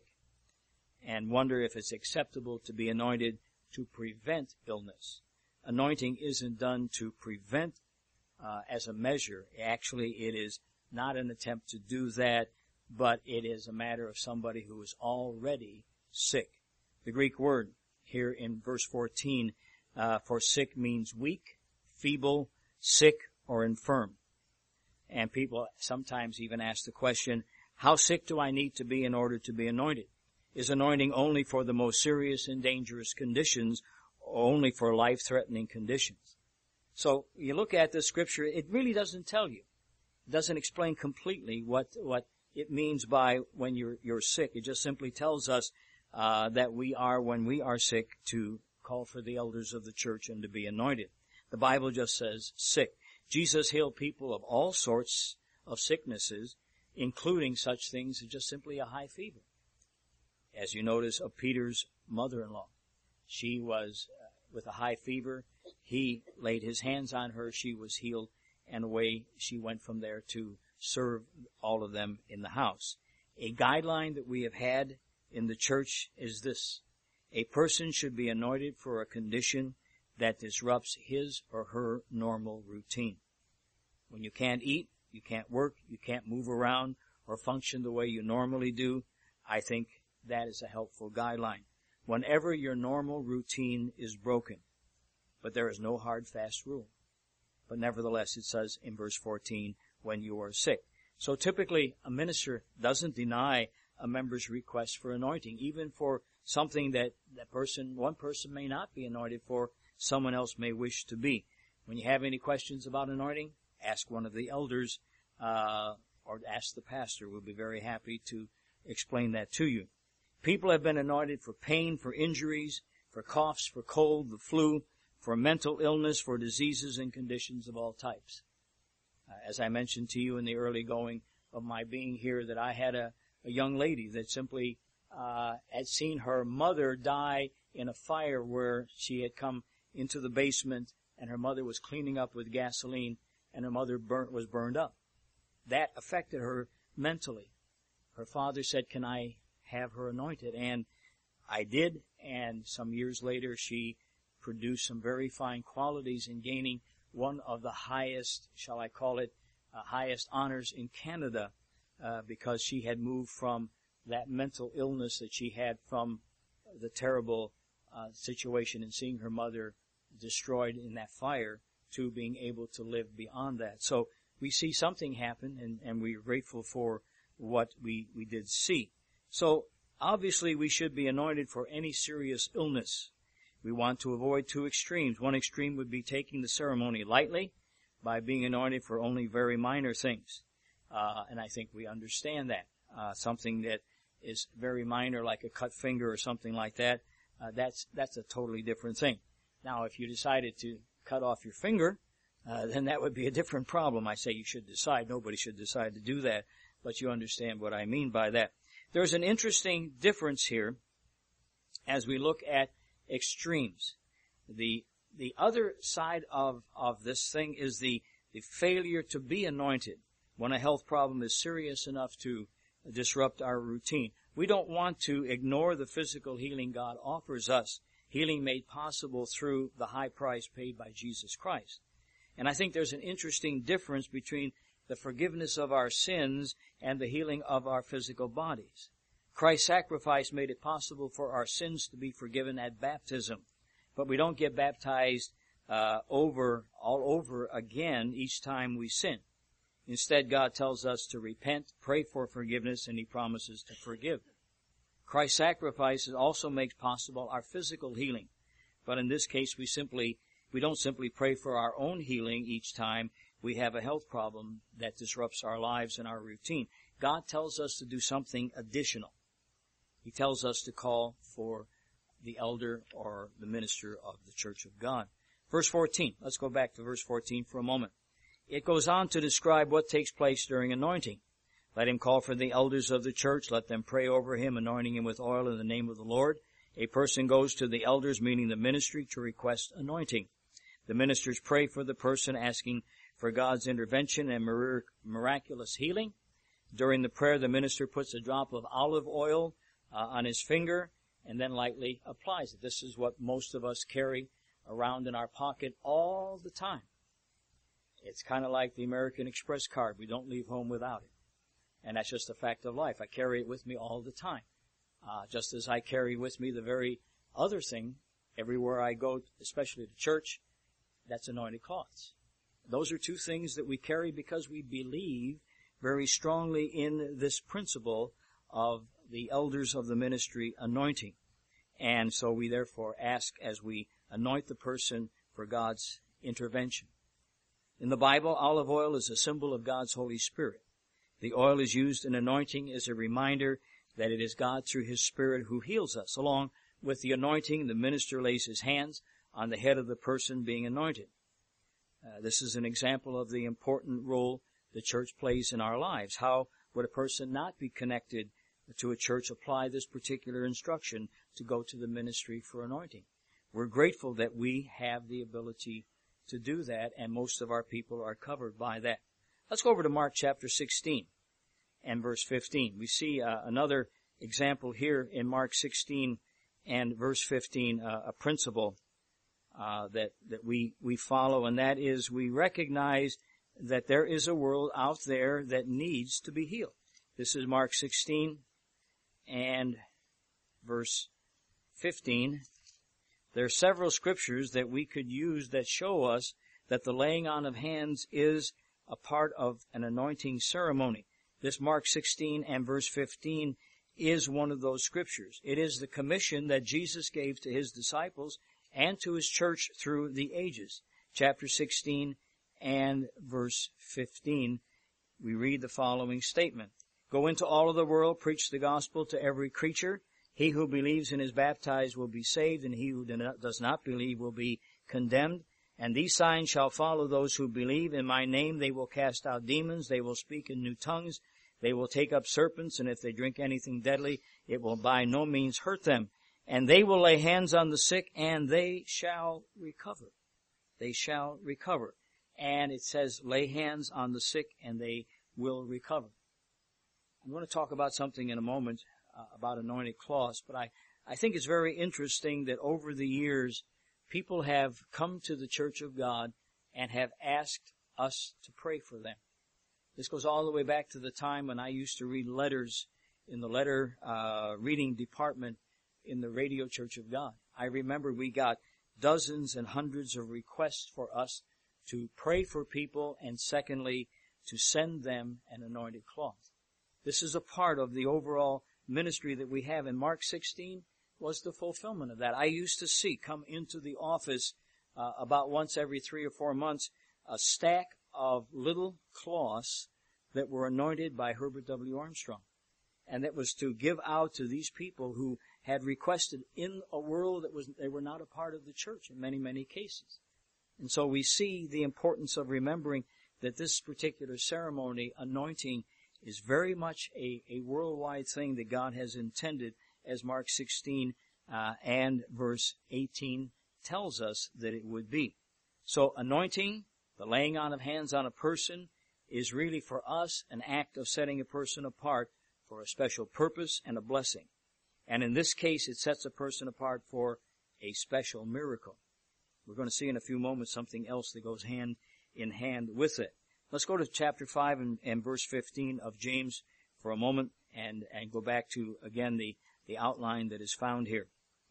and wonder if it's acceptable to be anointed to prevent illness. Anointing isn't done to prevent uh, as a measure. Actually, it is not an attempt to do that, but it is a matter of somebody who is already sick. The Greek word here in verse fourteen uh, for sick means weak, feeble, sick, or infirm. And people sometimes even ask the question, how sick do I need to be in order to be anointed? Is anointing only for the most serious and dangerous conditions, or only for life-threatening conditions? So you look at this scripture, it really doesn't tell you. It doesn't explain completely what what it means by when you're you're sick. It just simply tells us uh, that we are, when we are sick, to call for the elders of the church and to be anointed. The Bible just says sick. Jesus healed people of all sorts of sicknesses, including such things as just simply a high fever. As you notice of Peter's mother-in-law, she was uh, with a high fever. He laid his hands on her. She was healed, and away she went from there to serve all of them in the house. A guideline that we have had in the church is this: a person should be anointed for a condition that disrupts his or her normal routine. When you can't eat, you can't work, you can't move around or function the way you normally do, I think that is a helpful guideline. Whenever your normal routine is broken, but there is no hard, fast rule. But nevertheless, it says in verse fourteen, when you are sick. So typically, a minister doesn't deny a member's request for anointing, even for something that that person, one person may not be anointed for, someone else may wish to be. When you have any questions about anointing, ask one of the elders, uh, or ask the pastor. We'll be very happy to explain that to you. People have been anointed for pain, for injuries, for coughs, for cold, the flu, for mental illness, for diseases and conditions of all types. Uh, as I mentioned to you in the early going of my being here, that I had a, a young lady that simply uh, had seen her mother die in a fire where she had come into the basement and her mother was cleaning up with gasoline and her mother burnt, was burned up. That affected her mentally. Her father said, can I have her anointed? And I did, and some years later she produced some very fine qualities in gaining one of the highest, shall I call it, uh, highest honors in Canada, uh, because she had moved from that mental illness that she had from the terrible uh, situation in seeing her mother destroyed in that fire to being able to live beyond that. So we see something happen, and, and we're grateful for what we, we did see. So obviously we should be anointed for any serious illness. We want to avoid two extremes. One extreme would be taking the ceremony lightly by being anointed for only very minor things. Uh, and I think we understand that. Uh, something that is very minor, like a cut finger or something like that, uh, that's, that's a totally different thing. Now, if you decided to cut off your finger, uh, then that would be a different problem. I say you should decide. Nobody should decide to do that, but you understand what I mean by that. There's an interesting difference here as we look at extremes. The the other side of, of this thing is the, the failure to be anointed when a health problem is serious enough to disrupt our routine. We don't want to ignore the physical healing God offers us, healing made possible through the high price paid by Jesus Christ. And I think there's an interesting difference between the forgiveness of our sins and the healing of our physical bodies. Christ's sacrifice made it possible for our sins to be forgiven at baptism. But we don't get baptized uh, over, all over again each time we sin. Instead, God tells us to repent, pray for forgiveness, and He promises to forgive. Christ's sacrifice also makes possible our physical healing. But in this case, we simply, we don't simply pray for our own healing each time we have a health problem that disrupts our lives and our routine. God tells us to do something additional. He tells us to call for the elder or the minister of the Church of God. Verse fourteen. Let's go back to verse fourteen for a moment. It goes on to describe what takes place during anointing. Let him call for the elders of the church. Let them pray over him, anointing him with oil in the name of the Lord. A person goes to the elders, meaning the ministry, to request anointing. The ministers pray for the person, asking for God's intervention and miraculous healing. During the prayer, the minister puts a drop of olive oil uh, on his finger and then lightly applies it. This is what most of us carry around in our pocket all the time. It's kind of like the American Express card. We don't leave home without it. And that's just a fact of life. I carry it with me all the time. Uh, just as I carry with me the very other thing everywhere I go, especially to church, that's anointed cloths. Those are two things that we carry because we believe very strongly in this principle of the elders of the ministry anointing. And so we therefore ask as we anoint the person for God's intervention. In the Bible, olive oil is a symbol of God's Holy Spirit. The oil is used in anointing as a reminder that it is God through His Spirit who heals us. Along with the anointing, the minister lays his hands on the head of the person being anointed. Uh, this is an example of the important role the church plays in our lives. How would a person not be connected to a church apply this particular instruction to go to the ministry for anointing? We're grateful that we have the ability to do that, and most of our people are covered by that. Let's go over to Mark chapter sixteen and verse fifteen. We see uh, another example here in Mark sixteen and verse fifteen, uh, a principle uh, that that we we follow, and that is we recognize that there is a world out there that needs to be healed. This is Mark sixteen and verse fifteen. There are several scriptures that we could use that show us that the laying on of hands is a part of an anointing ceremony. This Mark sixteen and verse fifteen is one of those scriptures. It is the commission that Jesus gave to His disciples and to His church through the ages. Chapter sixteen and verse fifteen, we read the following statement. Go into all of the world, preach the gospel to every creature. He who believes and is baptized will be saved, and he who does not believe will be condemned. And these signs shall follow those who believe. In my name they will cast out demons. They will speak in new tongues. They will take up serpents, and if they drink anything deadly, it will by no means hurt them. And they will lay hands on the sick, and they shall recover. They shall recover. And it says, lay hands on the sick, and they will recover. I'm going to talk about something in a moment uh, about anointed cloths, but I, I think it's very interesting that over the years, people have come to the Church of God and have asked us to pray for them. This goes all the way back to the time when I used to read letters in the letter uh, reading department in the Radio Church of God. I remember we got dozens and hundreds of requests for us to pray for people, and secondly, to send them an anointed cloth. This is a part of the overall ministry that we have, and Mark sixteen was the fulfillment of that. I used to see come into the office uh, about once every three or four months a stack of little cloths that were anointed by Herbert W. Armstrong. And that was to give out to these people who had requested in a world that was, they were not a part of the church in many, many cases. And so we see the importance of remembering that this particular ceremony, anointing, is very much a, a worldwide thing that God has intended, as Mark sixteen uh, and verse eighteen tells us that it would be. So anointing, the laying on of hands on a person, is really for us an act of setting a person apart for a special purpose and a blessing. And in this case, it sets a person apart for a special miracle. We're going to see in a few moments something else that goes hand in hand with it. Let's go to chapter five and, and verse fifteen of James for a moment and, and go back to, again, the, the outline that is found here.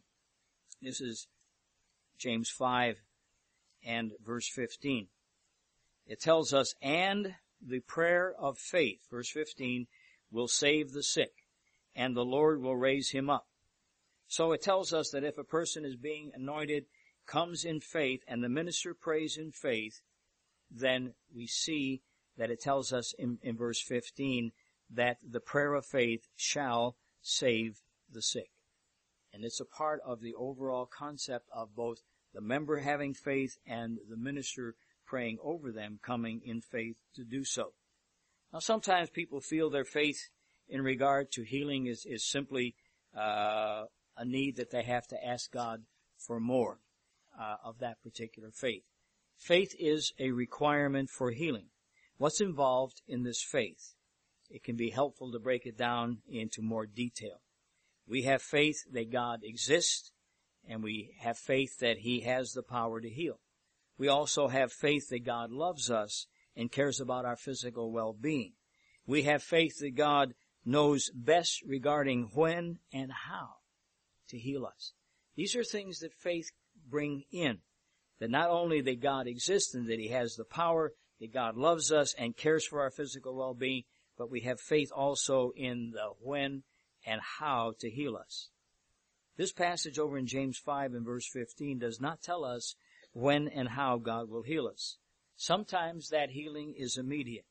This is James five and verse fifteen. It tells us, and the prayer of faith, verse fifteen, will save the sick, and the Lord will raise him up. So it tells us that if a person is being anointed, comes in faith, and the minister prays in faith, then we see that it tells us in, in verse fifteen that the prayer of faith shall save the sick. And it's a part of the overall concept of both the member having faith and the minister praying over them coming in faith to do so. Now sometimes people feel their faith in regard to healing is, is simply uh, a need that they have to ask God for more uh, of that particular faith. Faith is a requirement for healing. What's involved in this faith? It can be helpful to break it down into more detail. We have faith that God exists, and we have faith that He has the power to heal. We also have faith that God loves us and cares about our physical well-being. We have faith that God knows best regarding when and how to heal us. These are things that faith bring in. That not only that God exists and that He has the power, that God loves us and cares for our physical well-being, but we have faith also in the when and how to heal us. This passage over in James five and verse fifteen does not tell us when and how God will heal us. Sometimes that healing is immediate.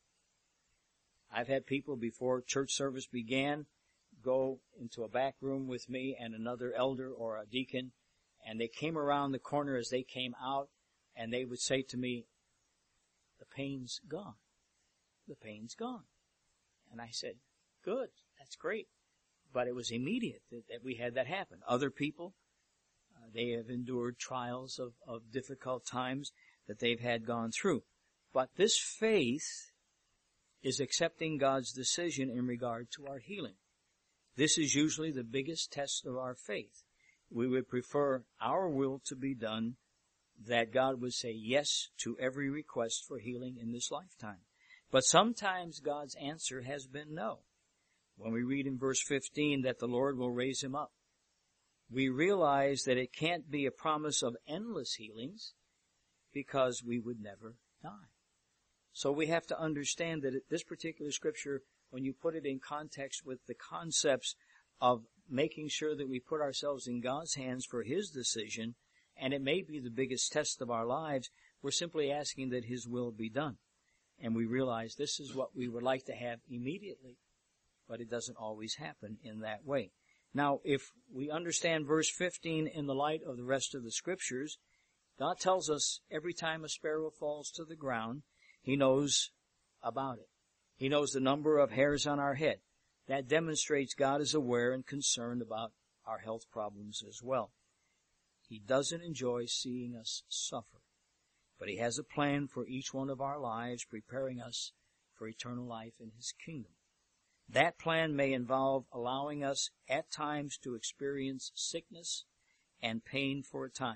I've had people before church service began go into a back room with me and another elder or a deacon, and they came around the corner as they came out, and they would say to me, "The pain's gone. The pain's gone." And I said, "Good, that's great." But it was immediate that, that we had that happen. Other people, uh, they have endured trials of, of difficult times that they've had gone through. But this faith is accepting God's decision in regard to our healing. This is usually the biggest test of our faith. We would prefer our will to be done, that God would say yes to every request for healing in this lifetime. But sometimes God's answer has been no. When we read in verse fifteen that the Lord will raise him up, we realize that it can't be a promise of endless healings because we would never die. So we have to understand that this particular scripture, when you put it in context with the concepts of making sure that we put ourselves in God's hands for His decision, and it may be the biggest test of our lives, we're simply asking that His will be done. And we realize this is what we would like to have immediately, but it doesn't always happen in that way. Now, if we understand verse fifteen in the light of the rest of the scriptures, God tells us every time a sparrow falls to the ground, He knows about it. He knows the number of hairs on our head. That demonstrates God is aware and concerned about our health problems as well. He doesn't enjoy seeing us suffer, but He has a plan for each one of our lives, preparing us for eternal life in His kingdom. That plan may involve allowing us at times to experience sickness and pain for a time.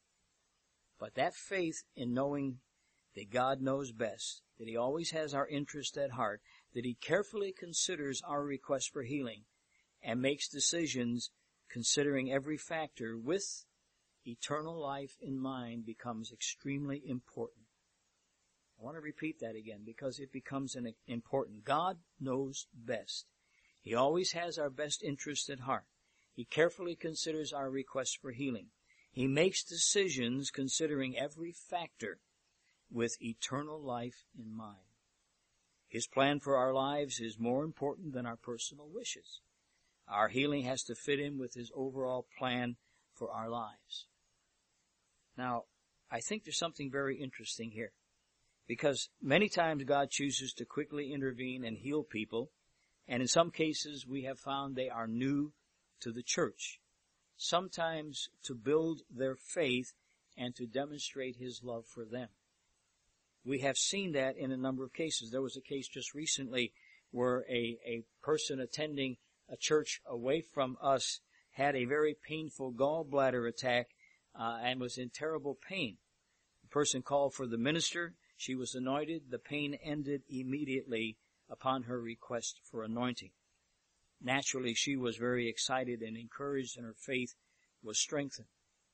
But that faith in knowing that God knows best, that He always has our interest at heart, that He carefully considers our request for healing and makes decisions considering every factor with eternal life in mind becomes extremely important. I want to repeat that again because it becomes an important. God knows best. He always has our best interest at heart. He carefully considers our requests for healing. He makes decisions considering every factor with eternal life in mind. His plan for our lives is more important than our personal wishes. Our healing has to fit in with His overall plan for our lives. Now, I think there's something very interesting here, because many times God chooses to quickly intervene and heal people, and in some cases we have found they are new to the church, sometimes to build their faith and to demonstrate His love for them. We have seen that in a number of cases. There was a case just recently where a, a person attending a church away from us had a very painful gallbladder attack uh, and was in terrible pain. The person called for the minister. She was anointed. The pain ended immediately upon her request for anointing. Naturally, she was very excited and encouraged, and her faith was strengthened.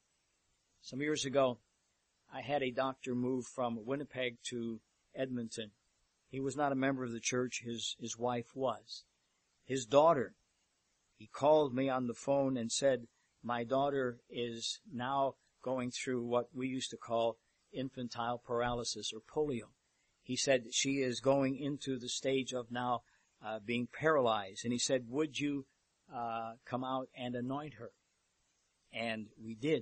Some years ago, I had a doctor move from Winnipeg to Edmonton. He was not a member of the church. His, his wife was. His daughter, he called me on the phone and said, my daughter is now going through what we used to call infantile paralysis or polio. He said she is going into the stage of now uh, being paralyzed. And he said, would you uh, come out and anoint her? And we did.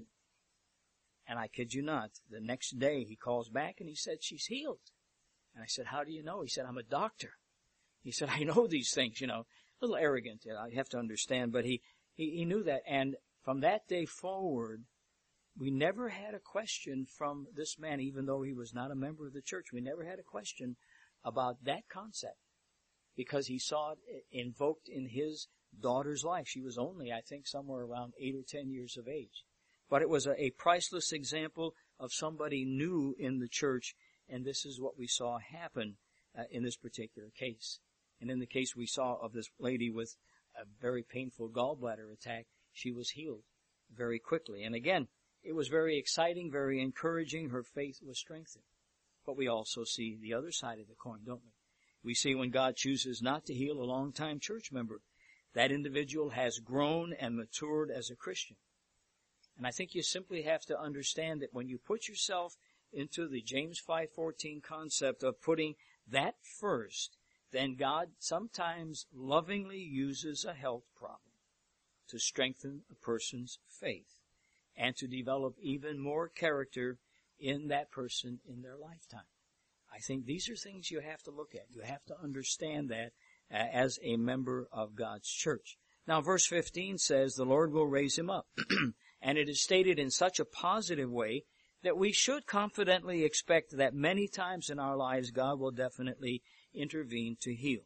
And I kid you not, the next day he calls back and he said, she's healed. And I said, how do you know? He said, I'm a doctor. He said, I know these things, you know. A little arrogant, I have to understand, but he, he, he knew that. And from that day forward, we never had a question from this man, even though he was not a member of the church. We never had a question about that concept because he saw it invoked in his daughter's life. She was only, I think, somewhere around eight or ten years of age. But it was a, a priceless example of somebody new in the church, and this is what we saw happen uh, in this particular case. And in the case we saw of this lady with a very painful gallbladder attack, she was healed very quickly. And again, it was very exciting, very encouraging. Her faith was strengthened. But we also see the other side of the coin, don't we? We see when God chooses not to heal a long-time church member, that individual has grown and matured as a Christian. And I think you simply have to understand that when you put yourself into the James five fourteen concept of putting that first, then God sometimes lovingly uses a health problem to strengthen a person's faith and to develop even more character in that person in their lifetime. I think these are things you have to look at. You have to understand that uh, as a member of God's church. Now, verse fifteen says, the Lord will raise him up. And it is stated in such a positive way that we should confidently expect that many times in our lives God will definitely intervene to heal.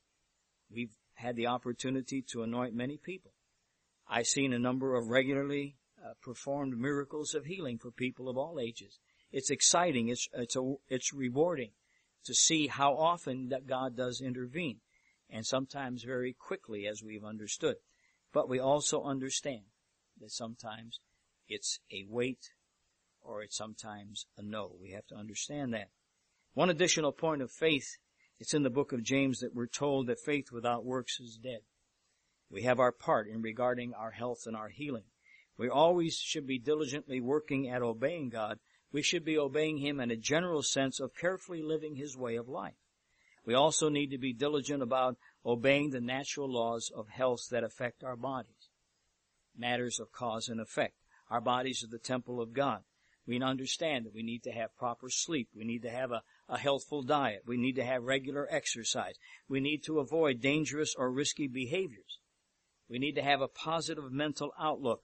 We've had the opportunity to anoint many people. I've seen a number of regularly uh, performed miracles of healing for people of all ages. It's exciting. It's it's a, it's rewarding to see how often that God does intervene, and sometimes very quickly, as we've understood. But we also understand that sometimes it's a wait or it's sometimes a no. We have to understand that. One additional point of faith, it's in the book of James that we're told that faith without works is dead. We have our part in regarding our health and our healing. We always should be diligently working at obeying God. We should be obeying Him in a general sense of carefully living His way of life. We also need to be diligent about obeying the natural laws of health that affect our bodies. Matters of cause and effect. Our bodies are the temple of God. We understand that we need to have proper sleep. We need to have a, a healthful diet. We need to have regular exercise. We need to avoid dangerous or risky behaviors. We need to have a positive mental outlook.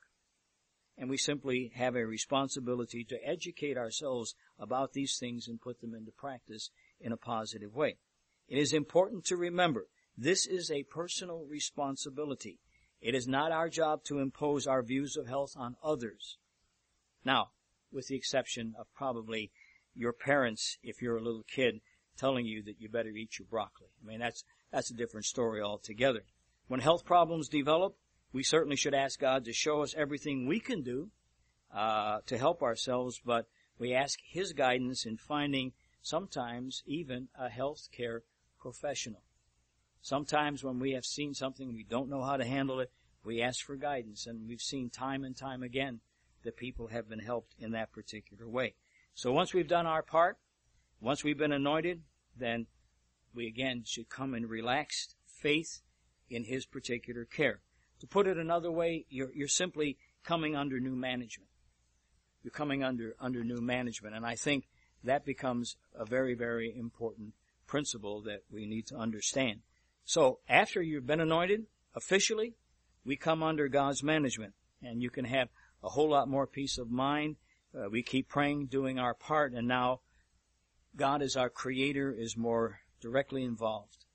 And we simply have a responsibility to educate ourselves about these things and put them into practice in a positive way. It is important to remember this is a personal responsibility. It is not our job to impose our views of health on others. Now, with the exception of probably your parents, if you're a little kid, telling you that you better eat your broccoli. I mean, that's that's a different story altogether. When health problems develop, we certainly should ask God to show us everything we can do uh, to help ourselves, but we ask His guidance in finding sometimes even a health care professional. Sometimes when we have seen something we don't know how to handle it, we ask for guidance, and we've seen time and time again that people have been helped in that particular way. So once we've done our part, once we've been anointed, then we again should come in relaxed faith in His particular care. To put it another way, you're, you're simply coming under new management. You're coming under, under new management, and I think that becomes a very, very important principle that we need to understand. So after you've been anointed, officially, we come under God's management, and you can have a whole lot more peace of mind. Uh, we keep praying, doing our part, and now God as our Creator is more directly involved.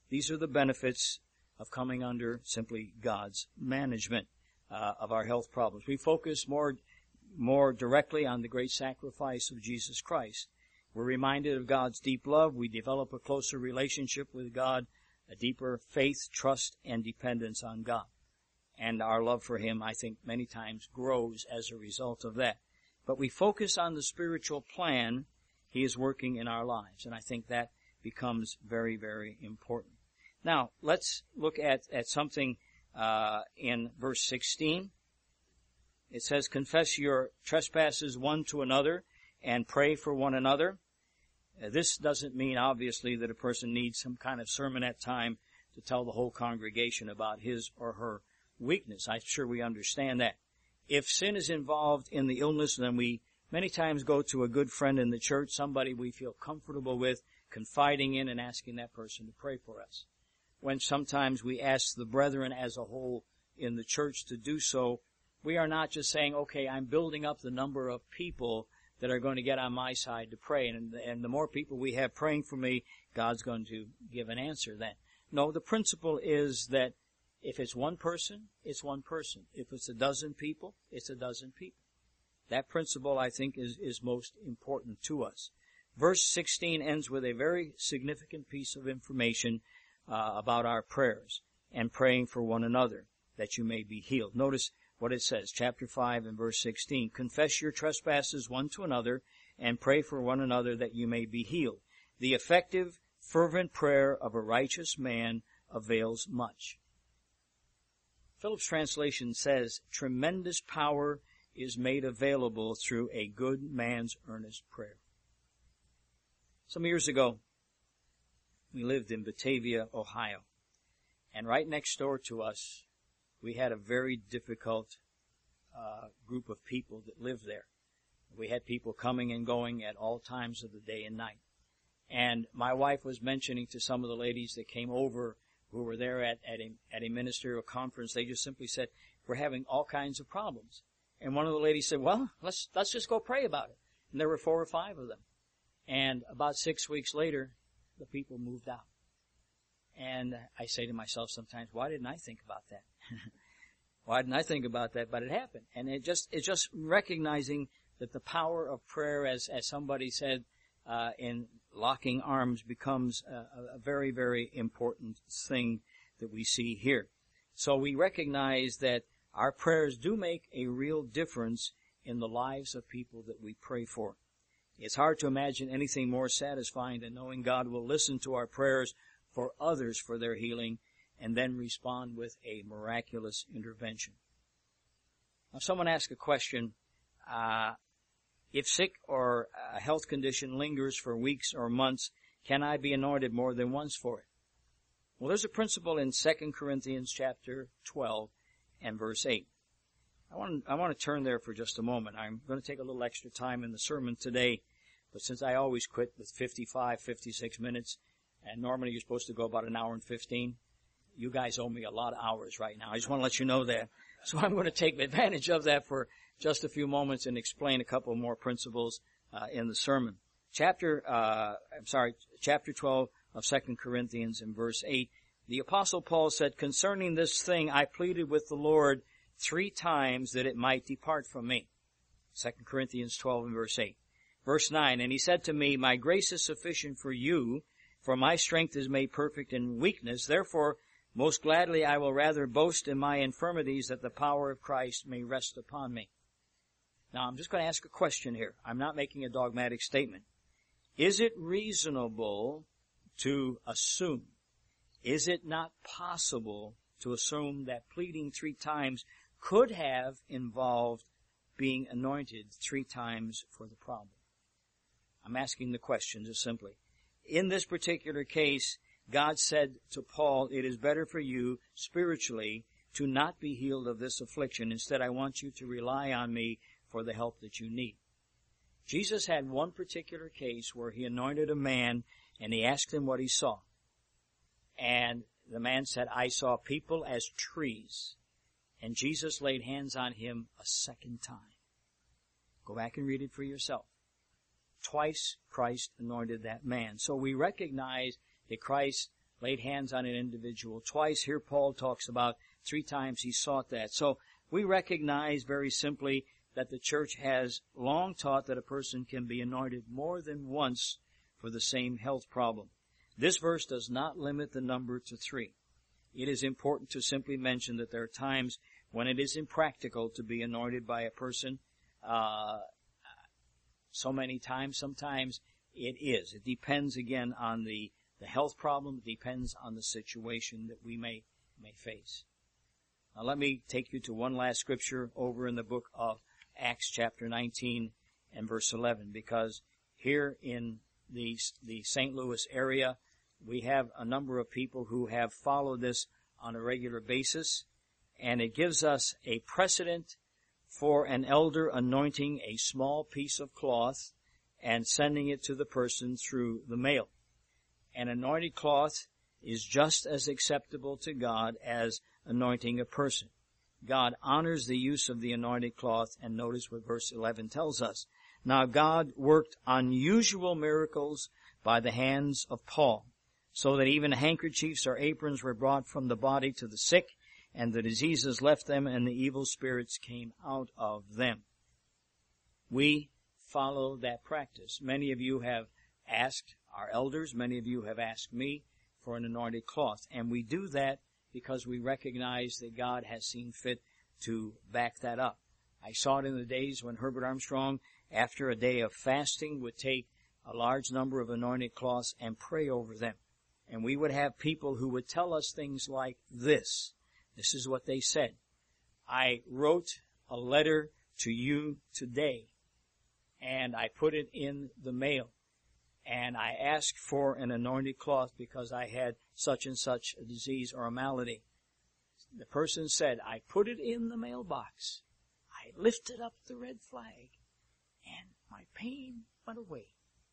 These are the benefits of coming under simply God's management uh, of our health problems. We focus more, more directly on the great sacrifice of Jesus Christ. We're reminded of God's deep love. We develop a closer relationship with God, a deeper faith, trust, and dependence on God. And our love for Him, I think, many times grows as a result of that. But we focus on the spiritual plan He is working in our lives. And I think that becomes very, very important. Now, let's look at, at something uh, in verse sixteen. It says, confess your trespasses one to another and pray for one another. Uh, this doesn't mean, obviously, that a person needs some kind of sermonette time to tell the whole congregation about his or her weakness. I'm sure we understand that. If sin is involved in the illness, then we many times go to a good friend in the church, somebody we feel comfortable with, confiding in and asking that person to pray for us. When sometimes we ask the brethren as a whole in the church to do so, we are not just saying, okay, I'm building up the number of people that are going to get on my side to pray. And, and the more people we have praying for me, God's going to give an answer then. No, the principle is that if it's one person, it's one person. If it's a dozen people, it's a dozen people. That principle, I think, is, is most important to us. Verse sixteen ends with a very significant piece of information uh, about our prayers and praying for one another, that you may be healed. Notice what it says, chapter five and verse sixteen. Confess your trespasses one to another and pray for one another that you may be healed. The effective, fervent prayer of a righteous man avails much. Phillips' translation says, tremendous power is made available through a good man's earnest prayer. Some years ago, we lived in Batavia, Ohio. And right next door to us, we had a very difficult uh, group of people that lived there. We had people coming and going at all times of the day and night. And my wife was mentioning to some of the ladies that came over who were there at, at, a, at a ministerial conference, they just simply said, we're having all kinds of problems. And one of the ladies said, well, let's let's just go pray about it. And there were four or five of them. And about six weeks later, the people moved out. And I say to myself sometimes, why didn't I think about that? Why didn't I think about that? But it happened. And it just it's just recognizing that the power of prayer, as as somebody said, uh, in locking arms becomes a, a very, very important thing that we see here. So we recognize that our prayers do make a real difference in the lives of people that we pray for. It's hard to imagine anything more satisfying than knowing God will listen to our prayers for others for their healing and then respond with a miraculous intervention. Now, someone asked a question, uh, if sick or a health condition lingers for weeks or months, can I be anointed more than once for it? Well, there's a principle in Second Corinthians chapter twelve and verse eight. I want, I want to turn there for just a moment. I'm going to take a little extra time in the sermon today, but since I always quit with fifty-five, fifty-six minutes, and normally you're supposed to go about an hour and fifteen, you guys owe me a lot of hours right now. I just want to let you know that. So I'm going to take advantage of that for just a few moments and explain a couple more principles uh, in the sermon. Chapter, uh, I'm sorry, chapter twelve of Second Corinthians in verse eight, the Apostle Paul said, concerning this thing I pleaded with the Lord three times that it might depart from me. Second Corinthians twelve and verse eight. Verse nine, and he said to me, my grace is sufficient for you, for my strength is made perfect in weakness. Therefore, most gladly I will rather boast in my infirmities, that the power of Christ may rest upon me. Now, I'm just going to ask a question here. I'm not making a dogmatic statement. Is it reasonable to assume, is it not possible to assume that pleading three times could have involved being anointed three times for the problem? I'm asking the question just simply. In this particular case, God said to Paul, it is better for you spiritually to not be healed of this affliction. Instead, I want you to rely on me for the help that you need. Jesus had one particular case where he anointed a man and he asked him what he saw. And the man said, I saw people as trees. And Jesus laid hands on him a second time. Go back and read it for yourself. Twice Christ anointed that man. So we recognize that Christ laid hands on an individual twice. Here Paul talks about three times he sought that. So we recognize very simply that the church has long taught that a person can be anointed more than once for the same health problem. This verse does not limit the number to three. It is important to simply mention that there are times when it is impractical to be anointed by a person. Uh, so many times, sometimes it is. It depends again on the, the health problem. It depends on the situation that we may, may face. Now let me take you to one last scripture over in the book of Acts chapter nineteen and verse eleven, because here in the, the Saint Louis area, we have a number of people who have followed this on a regular basis, and it gives us a precedent for an elder anointing a small piece of cloth and sending it to the person through the mail. An anointed cloth is just as acceptable to God as anointing a person. God honors the use of the anointed cloth, and notice what verse eleven tells us. Now God worked unusual miracles by the hands of Paul, so that even handkerchiefs or aprons were brought from the body to the sick, and the diseases left them, and the evil spirits came out of them. We follow that practice. Many of you have asked our elders, many of you have asked me for an anointed cloth, and we do that because we recognize that God has seen fit to back that up. I saw it in the days when Herbert Armstrong, after a day of fasting, would take a large number of anointed cloths and pray over them. And we would have people who would tell us things like this. This is what they said. I wrote a letter to you today, and I put it in the mail, and I asked for an anointed cloth because I had such and such a disease or a malady. The person said, I put it in the mailbox. I lifted up the red flag, and my pain went away.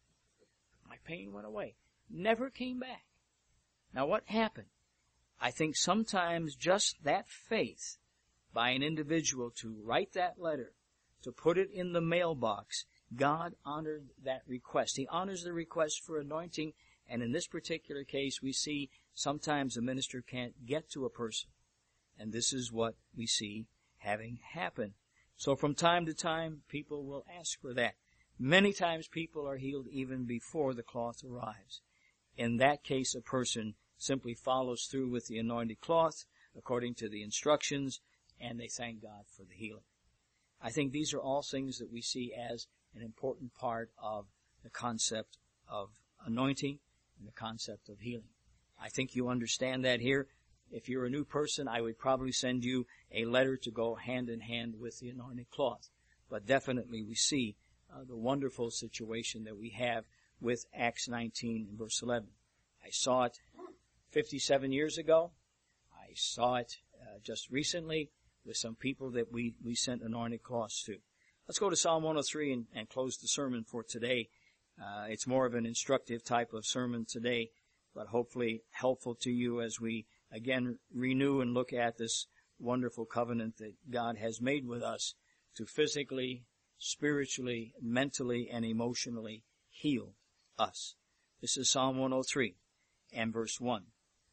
My pain went away. Never came back. Now what happened? I think sometimes just that faith by an individual to write that letter, to put it in the mailbox, God honored that request. He honors the request for anointing, and in this particular case, we see sometimes the minister can't get to a person. And this is what we see having happened. So from time to time, people will ask for that. Many times people are healed even before the cloth arrives. In that case, a person simply follows through with the anointed cloth according to the instructions, and they thank God for the healing. I think these are all things that we see as an important part of the concept of anointing and the concept of healing. I think you understand that here. If you're a new person, I would probably send you a letter to go hand in hand with the anointed cloth. But definitely we see uh, the wonderful situation that we have with Acts nineteen and verse eleven. I saw it fifty-seven years ago. I saw it uh, just recently with some people that we, we sent anointed cloths to. Let's go to Psalm one oh three and, and close the sermon for today. Uh, it's more of an instructive type of sermon today, but hopefully helpful to you as we again renew and look at this wonderful covenant that God has made with us to physically, spiritually, mentally, and emotionally heal us. This is Psalm one oh three and verse one.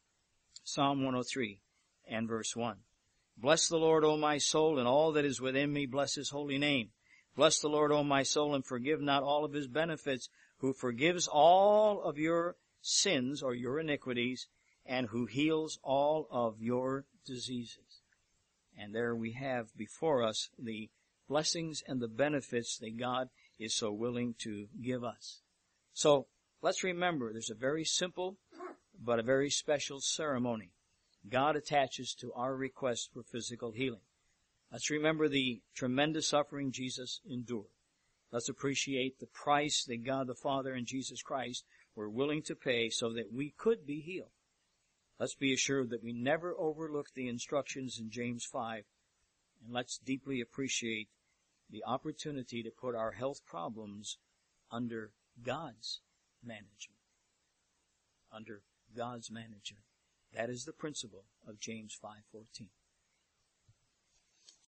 Psalm one oh three and verse one. Bless the Lord, O my soul, and all that is within me, bless his holy name. Bless the Lord, O my soul, and forgive not all of his benefits, who forgives all of your sins or your iniquities, and who heals all of your diseases. And there we have before us the blessings and the benefits that God is so willing to give us. So let's remember, there's a very simple but a very special ceremony God attaches to our request for physical healing. Let's remember the tremendous suffering Jesus endured. Let's appreciate the price that God the Father and Jesus Christ were willing to pay so that we could be healed. Let's be assured that we never overlook the instructions in James five, and let's deeply appreciate the opportunity to put our health problems under God's management. Under God's management. That is the principle of James five fourteen.